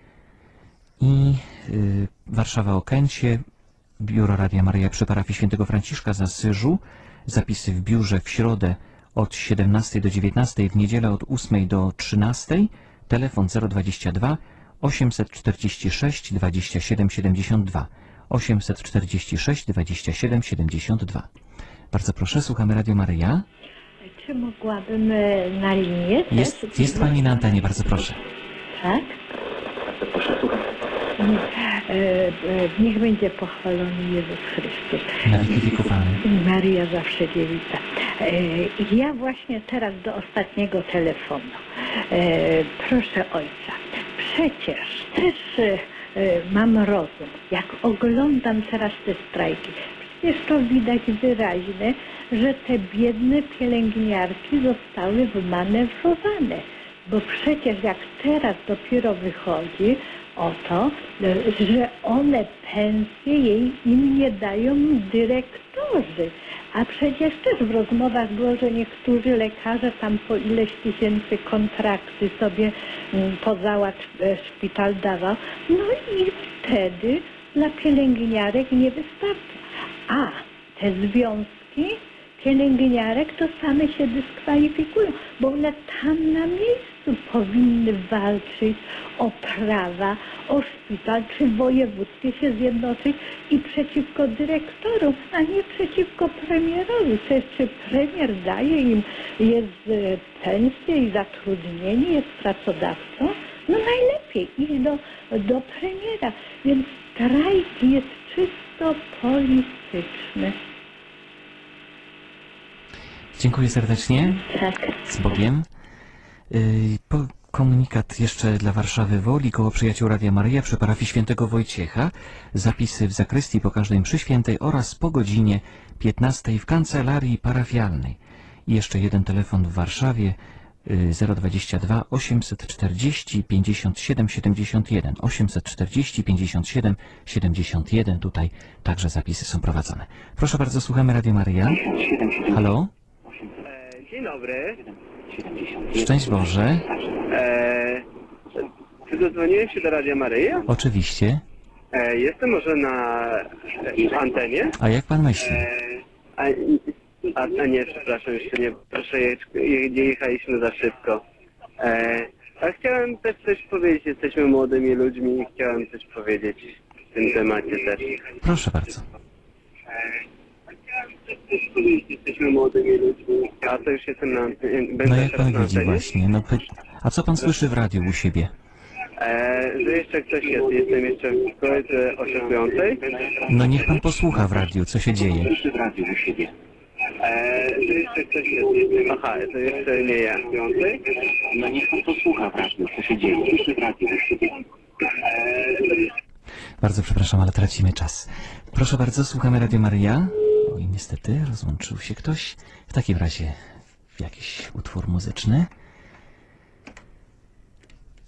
I y, Warszawa Okęcie, biuro Radia Maryja przy parafii świętego Franciszka z Asyżu. Zapisy w biurze w środę od siedemnastej do dziewiętnastej, w niedzielę od ósmej do trzynastej. Telefon zero dwadzieścia dwa osiemset czterdzieści sześć dwadzieścia siedem siedemdziesiąt dwa, osiemset czterdzieści sześć dwadzieścia siedem siedemdziesiąt dwa. Bardzo proszę, słuchamy Radio Maryja. Czy mogłabym e, na linię też? Jest, jest pani na antenie, bardzo proszę. Tak? Proszę, słucham. Nie. E, e, niech będzie pochwalony Jezus Chrystus. Na wieki wieków, amen. Maryja zawsze dziewica. E, ja właśnie teraz do ostatniego telefonu. E, proszę Ojca, przecież też e, e, mam rozum, jak oglądam teraz te strajki. Przecież to widać wyraźnie, że te biedne pielęgniarki zostały wmanewrowane. Bo przecież jak teraz dopiero wychodzi o to, że one pensje jej im nie dają dyrektorzy. A przecież też w rozmowach było, że niektórzy lekarze tam po ileś tysięcy kontrakty sobie poza szpital dawał. No i wtedy dla pielęgniarek nie wystarczy. A te związki pielęgniarek to same się dyskwalifikują, bo one tam na miejscu powinny walczyć o prawa, o szpital, czy wojewódzkie się zjednoczyć i przeciwko dyrektorom, a nie przeciwko premierowi. To jest, czy premier daje im, jest pensję i zatrudnienie, jest pracodawcą? No najlepiej iść do, do premiera. Więc strajk jest czysto polityczny. Dziękuję serdecznie. Tak. Z Bogiem. Yy, po komunikat jeszcze dla Warszawy Woli, koło przyjaciół Radia Maryja przy parafii świętego Wojciecha. Zapisy w zakrystii po każdej mszy świętej oraz po godzinie piętnastej w kancelarii parafialnej. I jeszcze jeden telefon w Warszawie yy, zero dwadzieścia dwa osiemset czterdzieści pięćdziesiąt siedem siedemdziesiąt jeden, osiemset czterdzieści pięćdziesiąt siedem siedemdziesiąt jeden. Tutaj także zapisy są prowadzone. Proszę bardzo, słuchamy Radio Maryja. Halo? Dzień dobry. Szczęść Boże. E, czy dodzwoniłem się do Radia Maryja? Oczywiście. E, jestem może na e, antenie? A jak pan myśli? E, a, a, a nie, przepraszam, jeszcze nie, proszę, je, nie jechaliśmy za szybko. E, a chciałem też coś powiedzieć, jesteśmy młodymi ludźmi i chciałem coś powiedzieć w tym temacie też. Proszę bardzo. Jesteśmy młodymi ludźmi. A to już jestem na antenie. Będę No jak teraz pan na widzi antenie? właśnie. No, py- a co pan słyszy w radiu u siebie? E, że jeszcze ktoś jest, jestem jeszcze w szkole o siódmej. No niech pan posłucha w radiu, co się dzieje. E, że jeszcze ktoś jest, jestem, aha, to jeszcze nie ja. No niech pan posłucha w radiu, co się dzieje. W radiu u siebie. Bardzo przepraszam, ale tracimy czas. Proszę bardzo, słuchamy Radio Maryja. Oj, niestety, rozłączył się ktoś. W takim razie jakiś utwór muzyczny.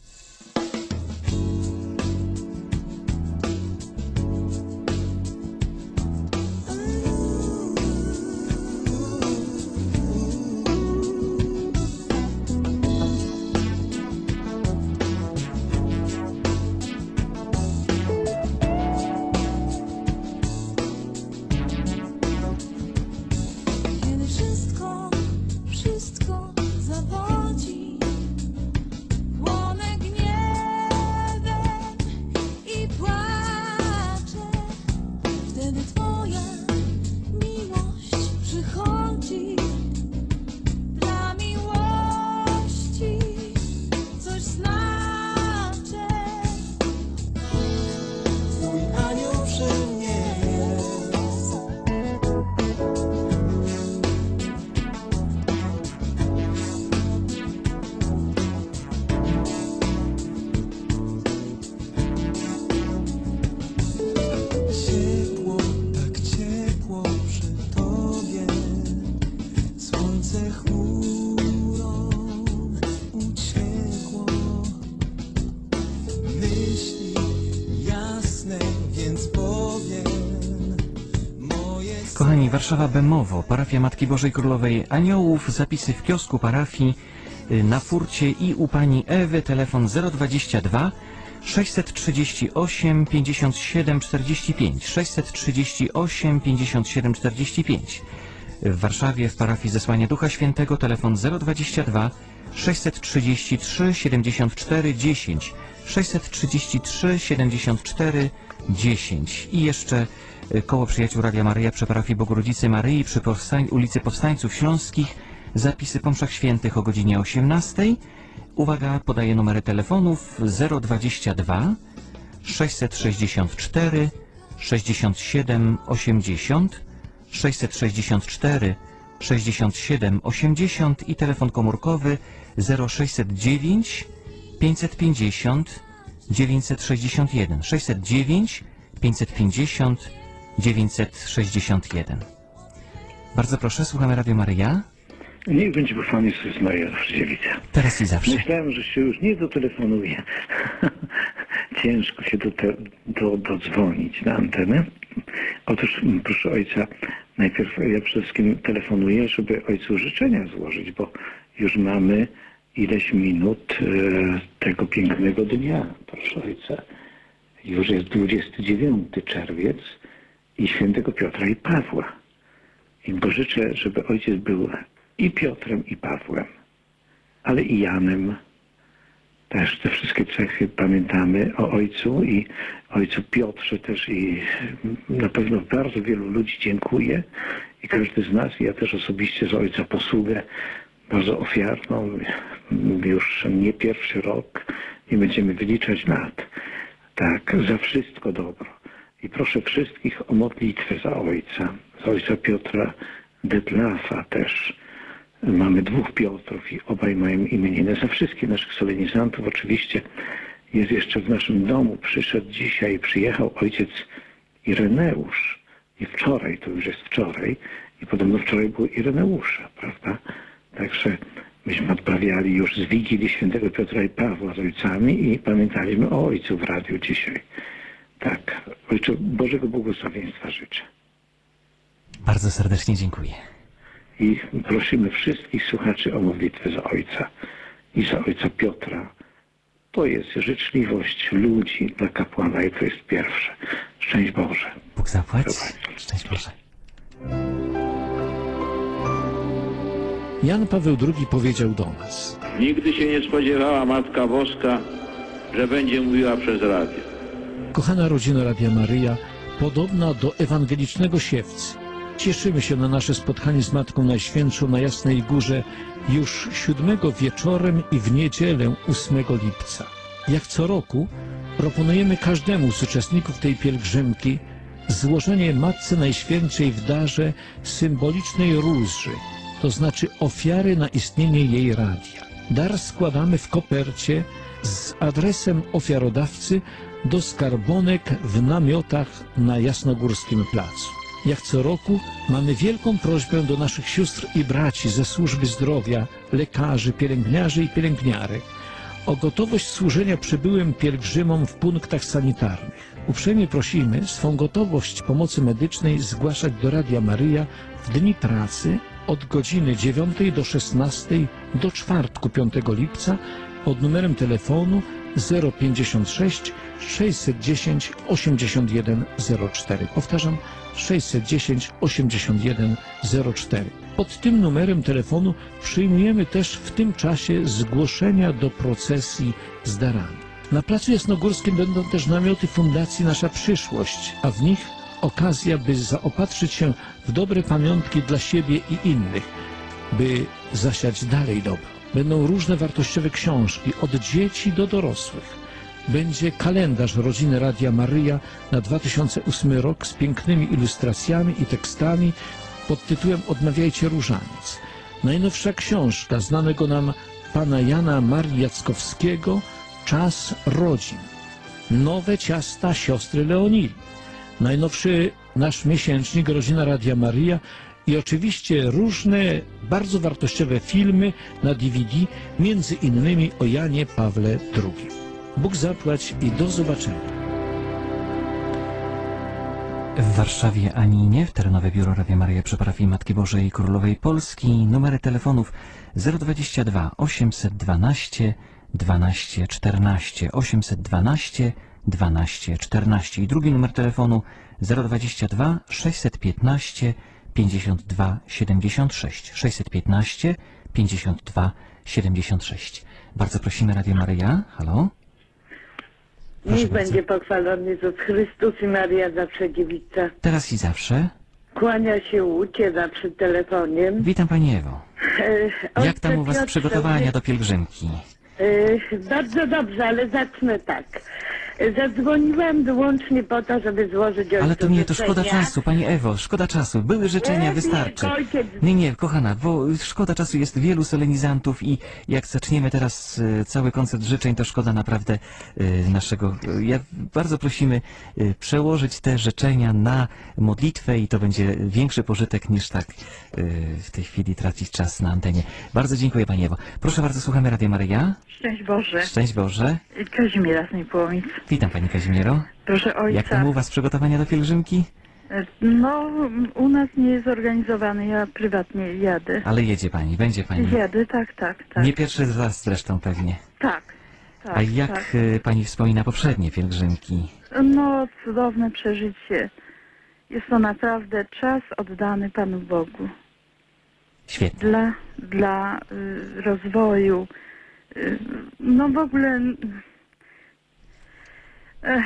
kochani, Warszawa Bemowo, parafia Matki Bożej Królowej Aniołów, zapisy w kiosku parafii y, na furcie i u pani Ewy, telefon zero dwadzieścia dwa sześćset trzydzieści osiem pięćdziesiąt siedem czterdzieści pięć, sześćset trzydzieści osiem pięćdziesiąt siedem czterdzieści pięć. W Warszawie w parafii Zesłania Ducha Świętego telefon zero dwadzieścia dwa sześćset trzydzieści trzy siedemdziesiąt cztery dziesięć, sześćset trzydzieści trzy siedemdziesiąt cztery dziesięć. I jeszcze y, koło przyjaciół Radia Maryja przy parafii Bogorodzicy Maryi przy powstań, ulicy Powstańców Śląskich, zapisy po mszach świętych o godzinie osiemnastej. Uwaga, podaję numery telefonów zero dwadzieścia dwa sześćset sześćdziesiąt cztery sześćdziesiąt siedem osiemdziesiąt, sześćset sześćdziesiąt cztery sześćdziesiąt siedem osiemdziesiąt i telefon komórkowy zero sześćset dziewięć pięćset pięćdziesiąt dziewięćset sześćdziesiąt jeden, sześćset dziewięć pięćset pięćdziesiąt dziewięćset sześćdziesiąt jeden. Bardzo proszę, słuchamy Radio Maryja. Niech będzie pochwalony Jezus Maria, zawsze się widzę. Teraz i zawsze. Myślałem, że się już nie dotelefonuję. Ciężko się do, te, do, dodzwonić na antenę. Otóż, proszę ojca, najpierw ja przede wszystkim telefonuję, żeby ojcu życzenia złożyć, bo już mamy ileś minut e, tego pięknego dnia, proszę ojca. Już jest dwudziesty dziewiąty czerwiec i świętego Piotra i Pawła. I bo życzę, żeby ojciec był i Piotrem, i Pawłem, ale i Janem. Też te wszystkie cechy pamiętamy o ojcu i ojcu Piotrze też i na pewno bardzo wielu ludzi dziękuję i każdy z nas, ja też osobiście za ojca posługę bardzo ofiarną, już nie pierwszy rok, nie będziemy wyliczać lat. Tak, za wszystko dobro. I proszę wszystkich o modlitwę za ojca, za ojca Piotra Detlafa też. Mamy dwóch Piotrów i obaj mają imieniny. Za wszystkich naszych solenizantów oczywiście jest jeszcze w naszym domu. Przyszedł dzisiaj, przyjechał ojciec Ireneusz. I wczoraj, to już jest wczoraj. I podobno wczoraj było Ireneusza, prawda? Także myśmy odprawiali już z Wigilii świętego Piotra i Pawła z ojcami i pamiętaliśmy o ojcu w radiu dzisiaj. Tak, ojcze, Bożego błogosławieństwa życzę. Bardzo serdecznie dziękuję. I prosimy wszystkich słuchaczy o modlitwę za ojca i za ojca Piotra. To jest życzliwość ludzi dla kapłana i to jest pierwsze. Szczęść Boże. Bóg zapłać. Szczęść Boże. Jan Paweł drugi powiedział do nas: Nigdy się nie spodziewała Matka Boska, że będzie mówiła przez radio. Kochana rodzina Radia Maryja, podobna do ewangelicznego siewcy, cieszymy się na nasze spotkanie z Matką Najświętszą na Jasnej Górze już siódmego wieczorem i w niedzielę ósmego lipca. Jak co roku proponujemy każdemu z uczestników tej pielgrzymki złożenie Matce Najświętszej w darze symbolicznej róży, to znaczy ofiary na istnienie jej radia. Dar składamy w kopercie z adresem ofiarodawcy do skarbonek w namiotach na Jasnogórskim Placu. Jak co roku mamy wielką prośbę do naszych sióstr i braci ze służby zdrowia, lekarzy, pielęgniarzy i pielęgniarek o gotowość służenia przybyłym pielgrzymom w punktach sanitarnych. Uprzejmie prosimy swą gotowość pomocy medycznej zgłaszać do Radia Maryja w dni pracy od godziny dziewiątej do szesnastej do czwartku piątego lipca pod numerem telefonu zero pięćdziesiąt sześć sześćset dziesięć osiemdziesiąt jeden zero cztery. Powtarzam, sześćset dziesięć osiemdziesiąt jeden zero cztery. Pod tym numerem telefonu przyjmujemy też w tym czasie zgłoszenia do procesji z darami. Na Placu Jasnogórskim będą też namioty Fundacji Nasza Przyszłość, a w nich okazja, by zaopatrzyć się w dobre pamiątki dla siebie i innych, by zasiać dalej dobro. Będą różne wartościowe książki, od dzieci do dorosłych. Będzie kalendarz rodziny Radia Maryja na dwa tysiące ósmy rok z pięknymi ilustracjami i tekstami pod tytułem Odmawiajcie różaniec. Najnowsza książka znanego nam pana Jana Marii Jackowskiego Czas rodzin. Nowe ciasta siostry Leonili. Najnowszy nasz miesięcznik Rodzina Radia Maryja i oczywiście różne bardzo wartościowe filmy na D V D, między innymi o Janie Pawle drugim. Bóg zapłać i do zobaczenia. W Warszawie ani nie, w terenowe biuro Radia Maryja przy parafii Matki Bożej Królowej Polski. Numery telefonów zero dwadzieścia dwa osiemset dwanaście dwanaście czternaście, osiemset dwanaście dwanaście czternaście i drugi numer telefonu zero dwadzieścia dwa sześćset piętnaście pięćdziesiąt dwa siedemdziesiąt sześć, sześćset piętnaście pięćdziesiąt dwa siedemdziesiąt sześć. Bardzo prosimy Radio Maryja. Halo? Proszę Niech bardzo. będzie pochwalony Jezus Chrystus i Maria zawsze dziewica. Teraz i zawsze. Kłania się uciera przed telefoniem. Witam Pani Ewo. E, Jak tam u Was Ojcze przygotowania Piotrze, do pielgrzymki? e, Bardzo dobrze, ale zacznę tak. E, Zadzwoniłam wyłącznie po to, żeby złożyć ojcu Ale to nie, to szkoda życzenia. czasu, Pani Ewo, szkoda czasu. Były życzenia, Nie, wystarczy. nie, ojciec. Nie, nie, kochana, bo szkoda czasu, jest wielu solenizantów i jak zaczniemy teraz e, cały koncert życzeń, to szkoda naprawdę e, naszego... E, ja bardzo prosimy e, przełożyć te życzenia na modlitwę i to będzie większy pożytek niż tak e, w tej chwili tracić czas na antenie. Bardzo dziękuję Pani Ewo. Proszę bardzo, słuchamy Radia Maryja. Szczęść Boże. Szczęść Boże. Kazimiera z Niepołomic. Witam Pani Kazimiero. Proszę ojca. Jak tam u Was przygotowania do pielgrzymki? No, u nas nie jest zorganizowany, ja prywatnie jadę. Ale jedzie Pani, będzie Pani. Jadę, tak, tak, tak. Nie pierwszy raz zresztą pewnie. Tak, tak. A jak tak. y, Pani wspomina poprzednie pielgrzymki? No, cudowne przeżycie. Jest to naprawdę czas oddany Panu Bogu. Świetnie. Dla, dla y, rozwoju. Y, no w ogóle... Ech,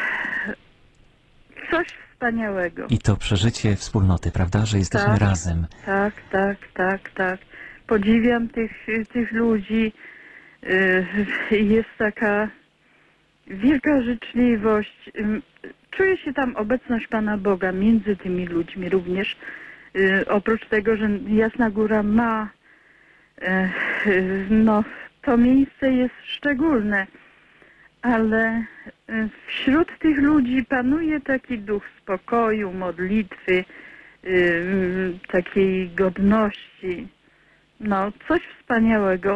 coś wspaniałego. I to przeżycie wspólnoty, prawda? Że jesteśmy Tak. razem. Tak, tak, tak, tak. Podziwiam tych, tych ludzi. Yy, Jest taka wielka życzliwość. Ym, Czuję się tam obecność Pana Boga między tymi ludźmi również. Yy, Oprócz tego, że Jasna Góra ma, yy, no to miejsce jest szczególne, ale yy, wśród tych ludzi panuje taki duch spokoju, modlitwy, yy, takiej godności. No, coś wspaniałego.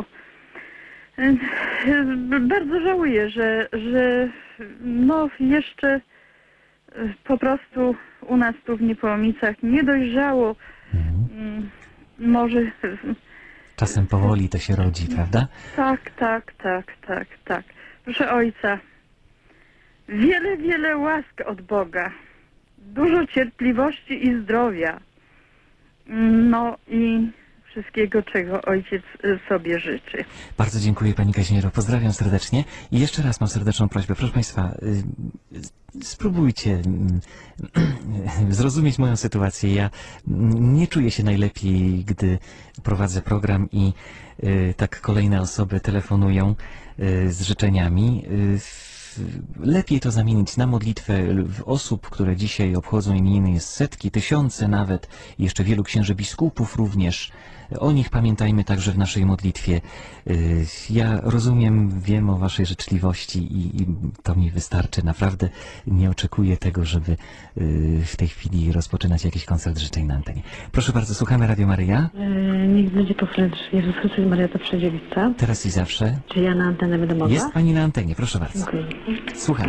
Yy, Bardzo żałuję, że, że no jeszcze yy, po prostu u nas tu w Niepołomicach nie dojrzało. Mhm. Yy, Może Czasem powoli to się rodzi, prawda? tak, tak, tak, tak, tak. Proszę ojca, wiele, wiele łask od Boga, dużo cierpliwości i zdrowia, no i wszystkiego, czego ojciec y, sobie życzy. Bardzo dziękuję Pani Kazimiero. Pozdrawiam serdecznie. I jeszcze raz mam serdeczną prośbę. Proszę Państwa, y, spróbujcie y, zrozumieć moją sytuację. Ja nie czuję się najlepiej, gdy prowadzę program i y, tak kolejne osoby telefonują y, z życzeniami. Y, Lepiej to zamienić na modlitwę osób, które dzisiaj obchodzą imieniny, jest setki, tysiące nawet, jeszcze wielu księży biskupów również. O nich pamiętajmy także w naszej modlitwie. Ja rozumiem, wiem o Waszej życzliwości i, i to mi wystarczy. Naprawdę nie oczekuję tego, żeby w tej chwili rozpoczynać jakiś koncert życzeń na antenie. Proszę bardzo, słuchamy Radio Maryja. Yy, niech będzie pochwalony Jezus Chrystus i Maria zawsze dziewica. Teraz i zawsze. Czy ja na antenę będę mogła? Jest Pani na antenie, proszę bardzo. Dziękuję. Słuchamy.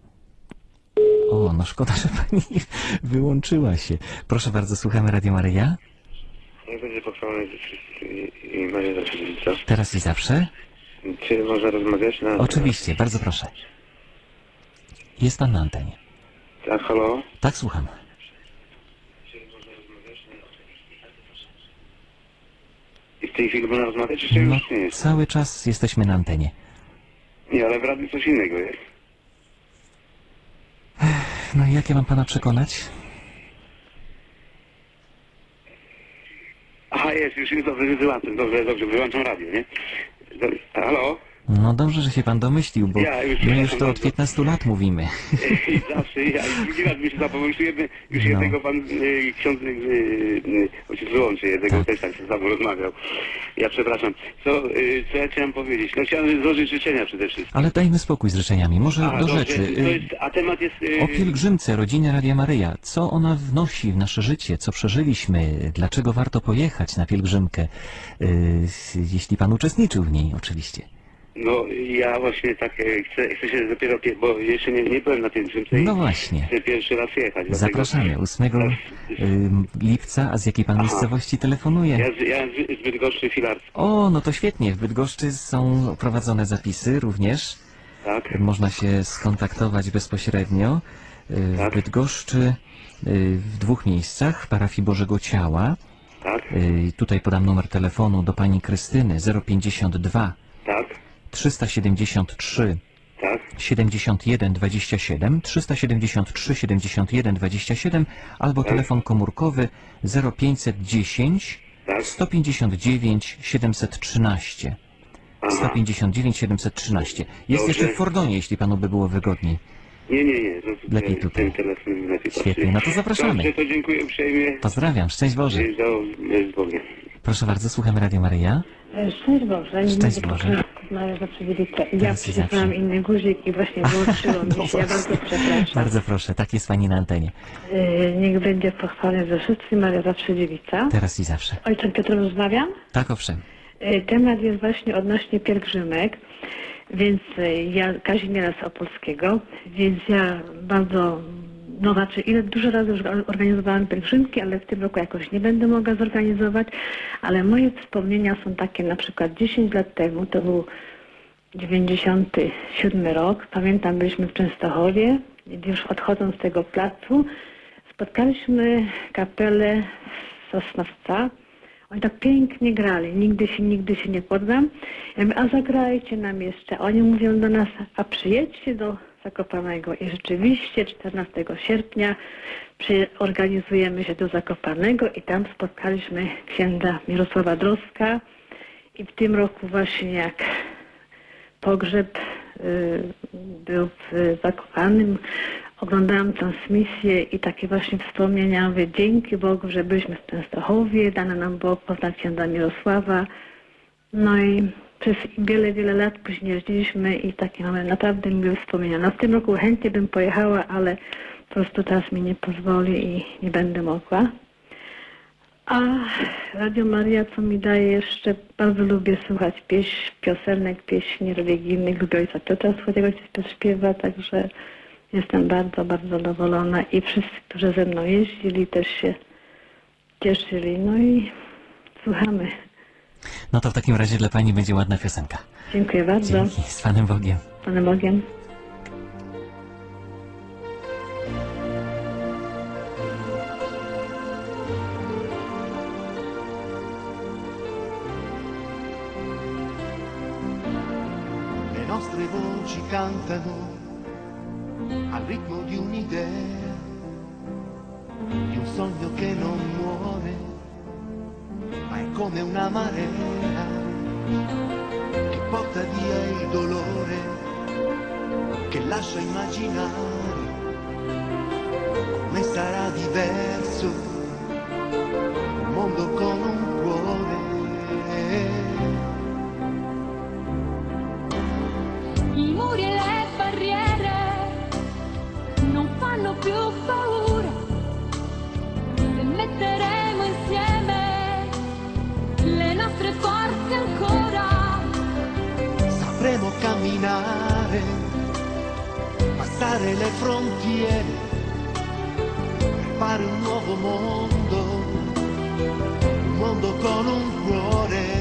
O, no szkoda, że Pani wyłączyła się. Proszę bardzo, słuchamy Radio Maryja. Niech będzie pochwalony Jezus Chrystus i, i Maria zawsze dziewica. Teraz i zawsze. Czy można rozmawiać na... Oczywiście, bardzo proszę. Jest Pan na antenie. Tak, halo? Tak, słucham. I w tej chwili można rozmawiać, czy No, już nie jest? cały czas jesteśmy na antenie. Nie, ale w radiu coś innego jest. No i jak ja mam Pana przekonać? Aha, jest, już jest, dobrze, wyłączam, dobrze, dobrze, wyłączam radio, nie? Dobrze. Halo? No dobrze, że się Pan domyślił, bo Ja już my już przepraszam to od bardzo. piętnastu lat mówimy. I zawsze, ja już drugi raz mi się zapomniał, już, jedny, już No. jednego pan y, ksiądz y, y, ojciec wyłączy, jednego Tak. też tak się z tobą rozmawiał. Ja przepraszam. Co, y, co ja chciałem powiedzieć? No chciałem złożyć życzenia przede wszystkim. Ale dajmy spokój z życzeniami. Może A, do dobrze, rzeczy. to Y, jest, a temat jest... y, O pielgrzymce rodziny Radia Maryja. Co ona wnosi w nasze życie? Co przeżyliśmy? Dlaczego warto pojechać na pielgrzymkę? Y, Jeśli Pan uczestniczył w niej, oczywiście. No ja właśnie tak e, chcę, chcę się dopiero, pie- bo jeszcze nie, nie byłem na pielgrzymce i No właśnie. chcę pierwszy raz jechać. dlatego- Zapraszamy ósmego ym, lipca, a z jakiej pan Aha. miejscowości telefonuje? Ja, z, ja z, z Bydgoszczy Filarskiej. O, no to świetnie. W Bydgoszczy są prowadzone zapisy również. Tak. Można się skontaktować bezpośrednio. Y, W Tak. Bydgoszczy y, w dwóch miejscach, w parafii Bożego Ciała. Tak. Y, Tutaj podam numer telefonu do pani Krystyny zero pięćdziesiąt dwa Tak. trzysta siedemdziesiąt trzy Tak. siedemdziesiąt jeden dwadzieścia siedem, trzysta siedemdziesiąt trzy siedemdziesiąt jeden dwadzieścia siedem albo Tak. telefon komórkowy zero pięćset dziesięć Tak. sto pięćdziesiąt dziewięć siedemset trzynaście. sto pięćdziesiąt dziewięć siedemset trzynaście. Jest Dobrze. jeszcze w Fordonie, jeśli panu by było wygodniej. Nie, nie, nie. To, Lepiej to, tutaj. Ten telefon lepiej Świetnie, pasuje. no to zapraszamy. Dobrze, to dziękuję uprzejmie. Pozdrawiam, szczęść Boże. I do, z Bogiem. Proszę bardzo, słuchamy Radio Maryja. Szczęść Boże. Szczęść Boże. Maria zawsze widzicie. Ja Teraz i zawsze. przycisnąłem inny guzik i właśnie włączyło mi się. Ja bardzo przepraszam. Bardzo proszę, tak jest pani na antenie. Yy, niech będzie pochwalony ze wszystkim Maria zawsze dziewica. Teraz i zawsze. Ojcem Piotrem rozmawiam. Tak, owszem. Yy, temat jest właśnie odnośnie pielgrzymek, więc yy, ja Kazimierza Opolskiego, więc ja bardzo, no znaczy ile dużo razy już organizowałam pielgrzymki, ale w tym roku jakoś nie będę mogła zorganizować, ale moje wspomnienia są takie, na przykład dziesięć lat temu, to był dziewięćdziesiąty siódmy rok, pamiętam, byliśmy w Częstochowie, już odchodząc z tego placu, spotkaliśmy kapelę Sosnowca. Oni tak pięknie grali, nigdy się, nigdy się nie poddam. Ja mówię, a zagrajcie nam jeszcze. Oni mówią do nas, a przyjedźcie do Zakopanego. I rzeczywiście czternastego sierpnia przy, organizujemy się do Zakopanego i tam spotkaliśmy księdza Mirosława Drozka. I w tym roku właśnie jak pogrzeb y, był w Zakopanym, oglądałam transmisję i takie właśnie wspomnienia, mówię, dzięki Bogu, że byliśmy w Częstochowie, dane nam było poznać księdza Mirosława. No i przez wiele, wiele lat później jeździliśmy i takie mamy naprawdę miłe wspomnienia. No w tym roku chętnie bym pojechała, ale po prostu teraz mi nie pozwoli i nie będę mogła. A Radio Maria, co mi daje jeszcze, bardzo lubię słuchać pieśń, piosenek, pieśni religijnych, lubię ojca Piotra Słowego, który śpiewa, także jestem bardzo, bardzo zadowolona i wszyscy, którzy ze mną jeździli, też się cieszyli. No i słuchamy. No to w takim razie dla pani będzie ładna piosenka. Dziękuję bardzo. Dzięki, z Panem Bogiem. Panem Bogiem. Le nostre voci cantano al ritmo di un'idea, di un sogno che non muore, ma è come una marea che porta via il dolore, che lascia immaginare come sarà diverso un mondo con un cuore. I muri e le barriere non fanno più paura, se metteremo insieme le nostre forze ancora. Sapremo camminare, passare le frontiere, per fare un nuovo mondo, un mondo con un cuore.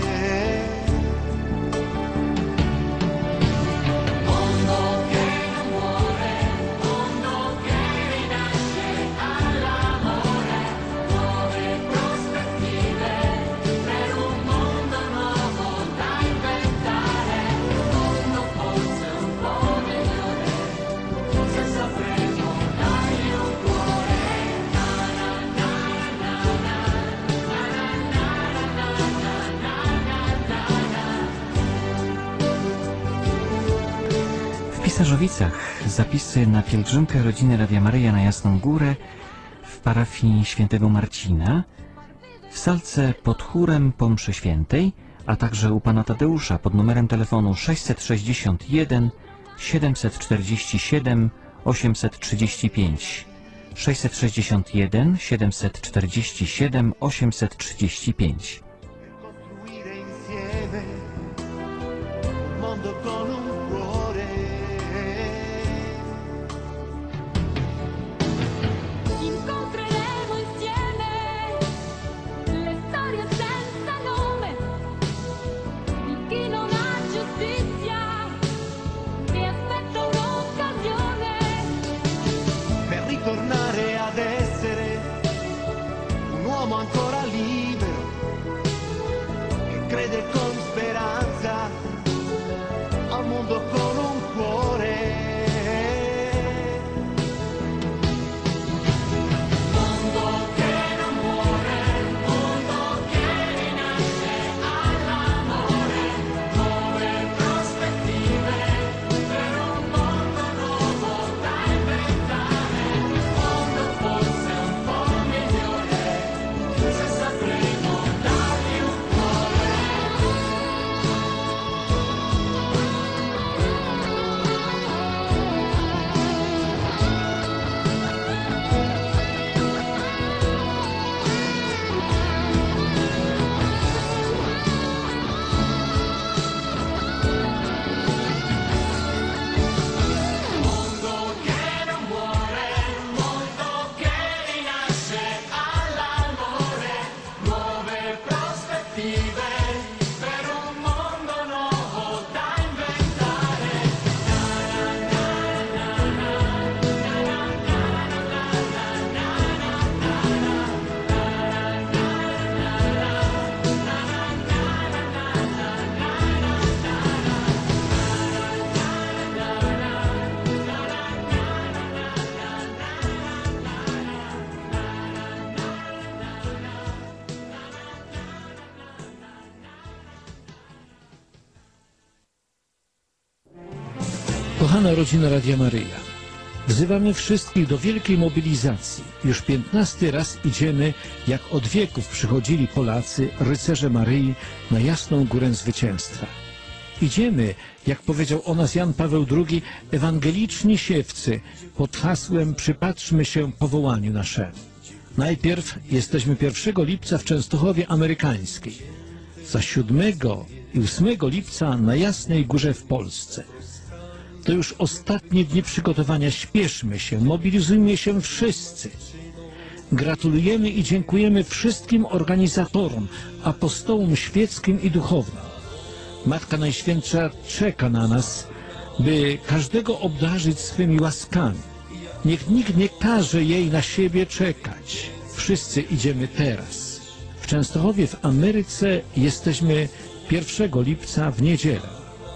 W Pisarzowicach zapisy na pielgrzymkę rodziny Radia Maryja na Jasną Górę w parafii świętego Marcina, w salce pod chórem po mszy świętej, a także u pana Tadeusza pod numerem telefonu sześćset sześćdziesiąt jeden siedemset czterdzieści siedem osiemset trzydzieści pięć. sześćset sześćdziesiąt jeden siedemset czterdzieści siedem osiemset trzydzieści pięć. Costruire insieme un Kochana rodzina Radia Maryja, wzywamy wszystkich do wielkiej mobilizacji. Już piętnasty raz idziemy, jak od wieków przychodzili Polacy, rycerze Maryi, na Jasną Górę Zwycięstwa. Idziemy, jak powiedział o nas Jan Paweł drugi, ewangeliczni siewcy, pod hasłem Przypatrzmy się powołaniu naszemu. Najpierw jesteśmy pierwszego lipca w Częstochowie Amerykańskiej, za siódmego i ósmego lipca na Jasnej Górze w Polsce. To już ostatnie dni przygotowania. Śpieszmy się, mobilizujmy się wszyscy. Gratulujemy i dziękujemy wszystkim organizatorom, apostołom świeckim i duchownym. Matka Najświętsza czeka na nas, by każdego obdarzyć swymi łaskami. Niech nikt nie każe jej na siebie czekać. Wszyscy idziemy teraz. W Częstochowie w Ameryce jesteśmy pierwszego lipca w niedzielę.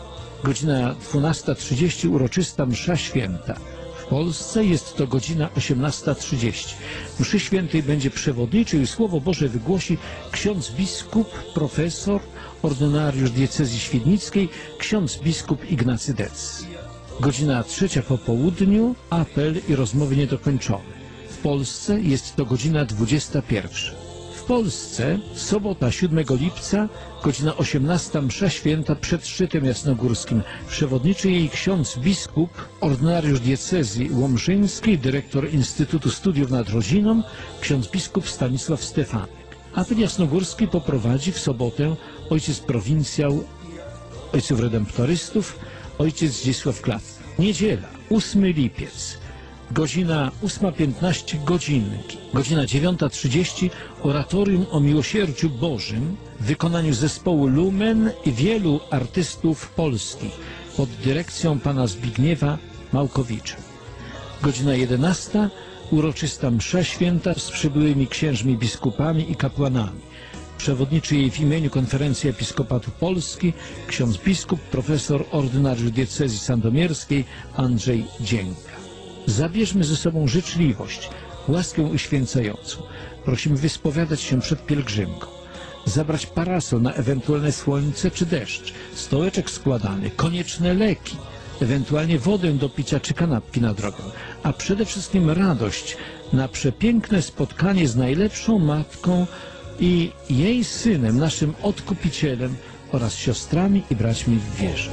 Godzina dwunasta trzydzieści uroczysta msza święta. W Polsce jest to godzina osiemnasta trzydzieści. Mszy świętej będzie przewodniczył i Słowo Boże wygłosi ksiądz biskup, profesor, ordynariusz diecezji świdnickiej, ksiądz biskup Ignacy Dec. Godzina trzecia po południu, apel i rozmowy niedokończone. W Polsce jest to godzina dwudziesta pierwsza. W Polsce sobota siódmego lipca, godzina osiemnasta msza święta przed szczytem jasnogórskim. Przewodniczy jej ksiądz biskup, ordynariusz diecezji łomżyńskiej, dyrektor Instytutu Studiów nad Rodziną, ksiądz biskup Stanisław Stefanek. Apel jasnogórski poprowadzi w sobotę ojciec prowincjał ojców redemptorystów, ojciec Zdzisław Klat. Niedziela, ósmy lipiec, godzina ósma piętnaście godzinki, godzina dziewiąta trzydzieści oratorium o miłosierdziu Bożym w wykonaniu zespołu Lumen i wielu artystów polskich pod dyrekcją pana Zbigniewa Małkowicza. Godzina jedenasta uroczysta msza święta z przybyłymi księżmi, biskupami i kapłanami. Przewodniczy jej w imieniu Konferencji Episkopatu Polski ksiądz biskup, profesor, ordynariusz diecezji sandomierskiej Andrzej Dzięka. Zabierzmy ze sobą życzliwość, łaskę uświęcającą. Prosimy wyspowiadać się przed pielgrzymką, zabrać parasol na ewentualne słońce czy deszcz, stołeczek składany, konieczne leki, ewentualnie wodę do picia czy kanapki na drogę, a przede wszystkim radość na przepiękne spotkanie z najlepszą matką i jej synem, naszym Odkupicielem oraz siostrami i braćmi w wierze.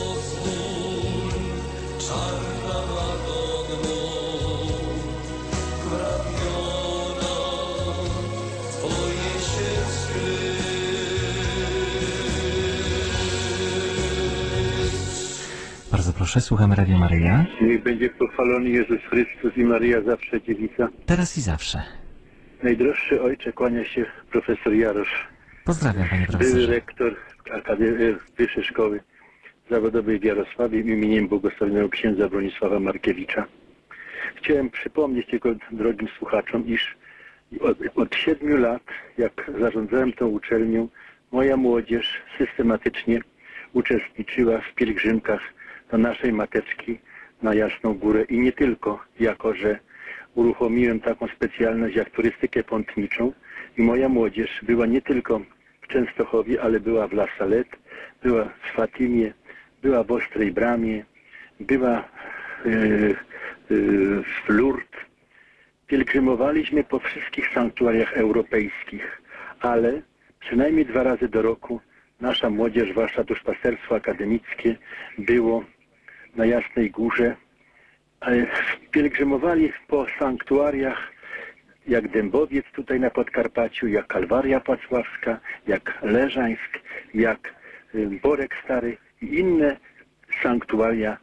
Bardzo proszę, słuchamy Radio Maryja. Niech będzie pochwalony Jezus Chrystus i Maryja zawsze dziewica. Teraz i zawsze. Najdroższy ojcze, kłania się profesor Jarosz. Pozdrawiam, panie Były profesorze. rektor Akademii Wyższej Szkoły Zawodowej w Jarosławie imieniem błogosławionego księdza Bronisława Markiewicza. Chciałem przypomnieć tylko drogim słuchaczom, iż od, od siedmiu lat, jak zarządzałem tą uczelnią, moja młodzież systematycznie uczestniczyła w pielgrzymkach do naszej Mateczki na Jasną Górę i nie tylko, jako że uruchomiłem taką specjalność jak turystykę pątniczą i moja młodzież była nie tylko w Częstochowie, ale była w La Salette, była w Fatimie, była w Ostrej Bramie, była yy, yy, w Lourdes. Pielgrzymowaliśmy po wszystkich sanktuariach europejskich, ale przynajmniej dwa razy do roku nasza młodzież, zwłaszcza duszpasterstwo akademickie, było na Jasnej Górze. Pielgrzymowali po sanktuariach jak Dębowiec tutaj na Podkarpaciu, jak Kalwaria Pacławska, jak Leżańsk, jak Borek Stary i inne sanktuaria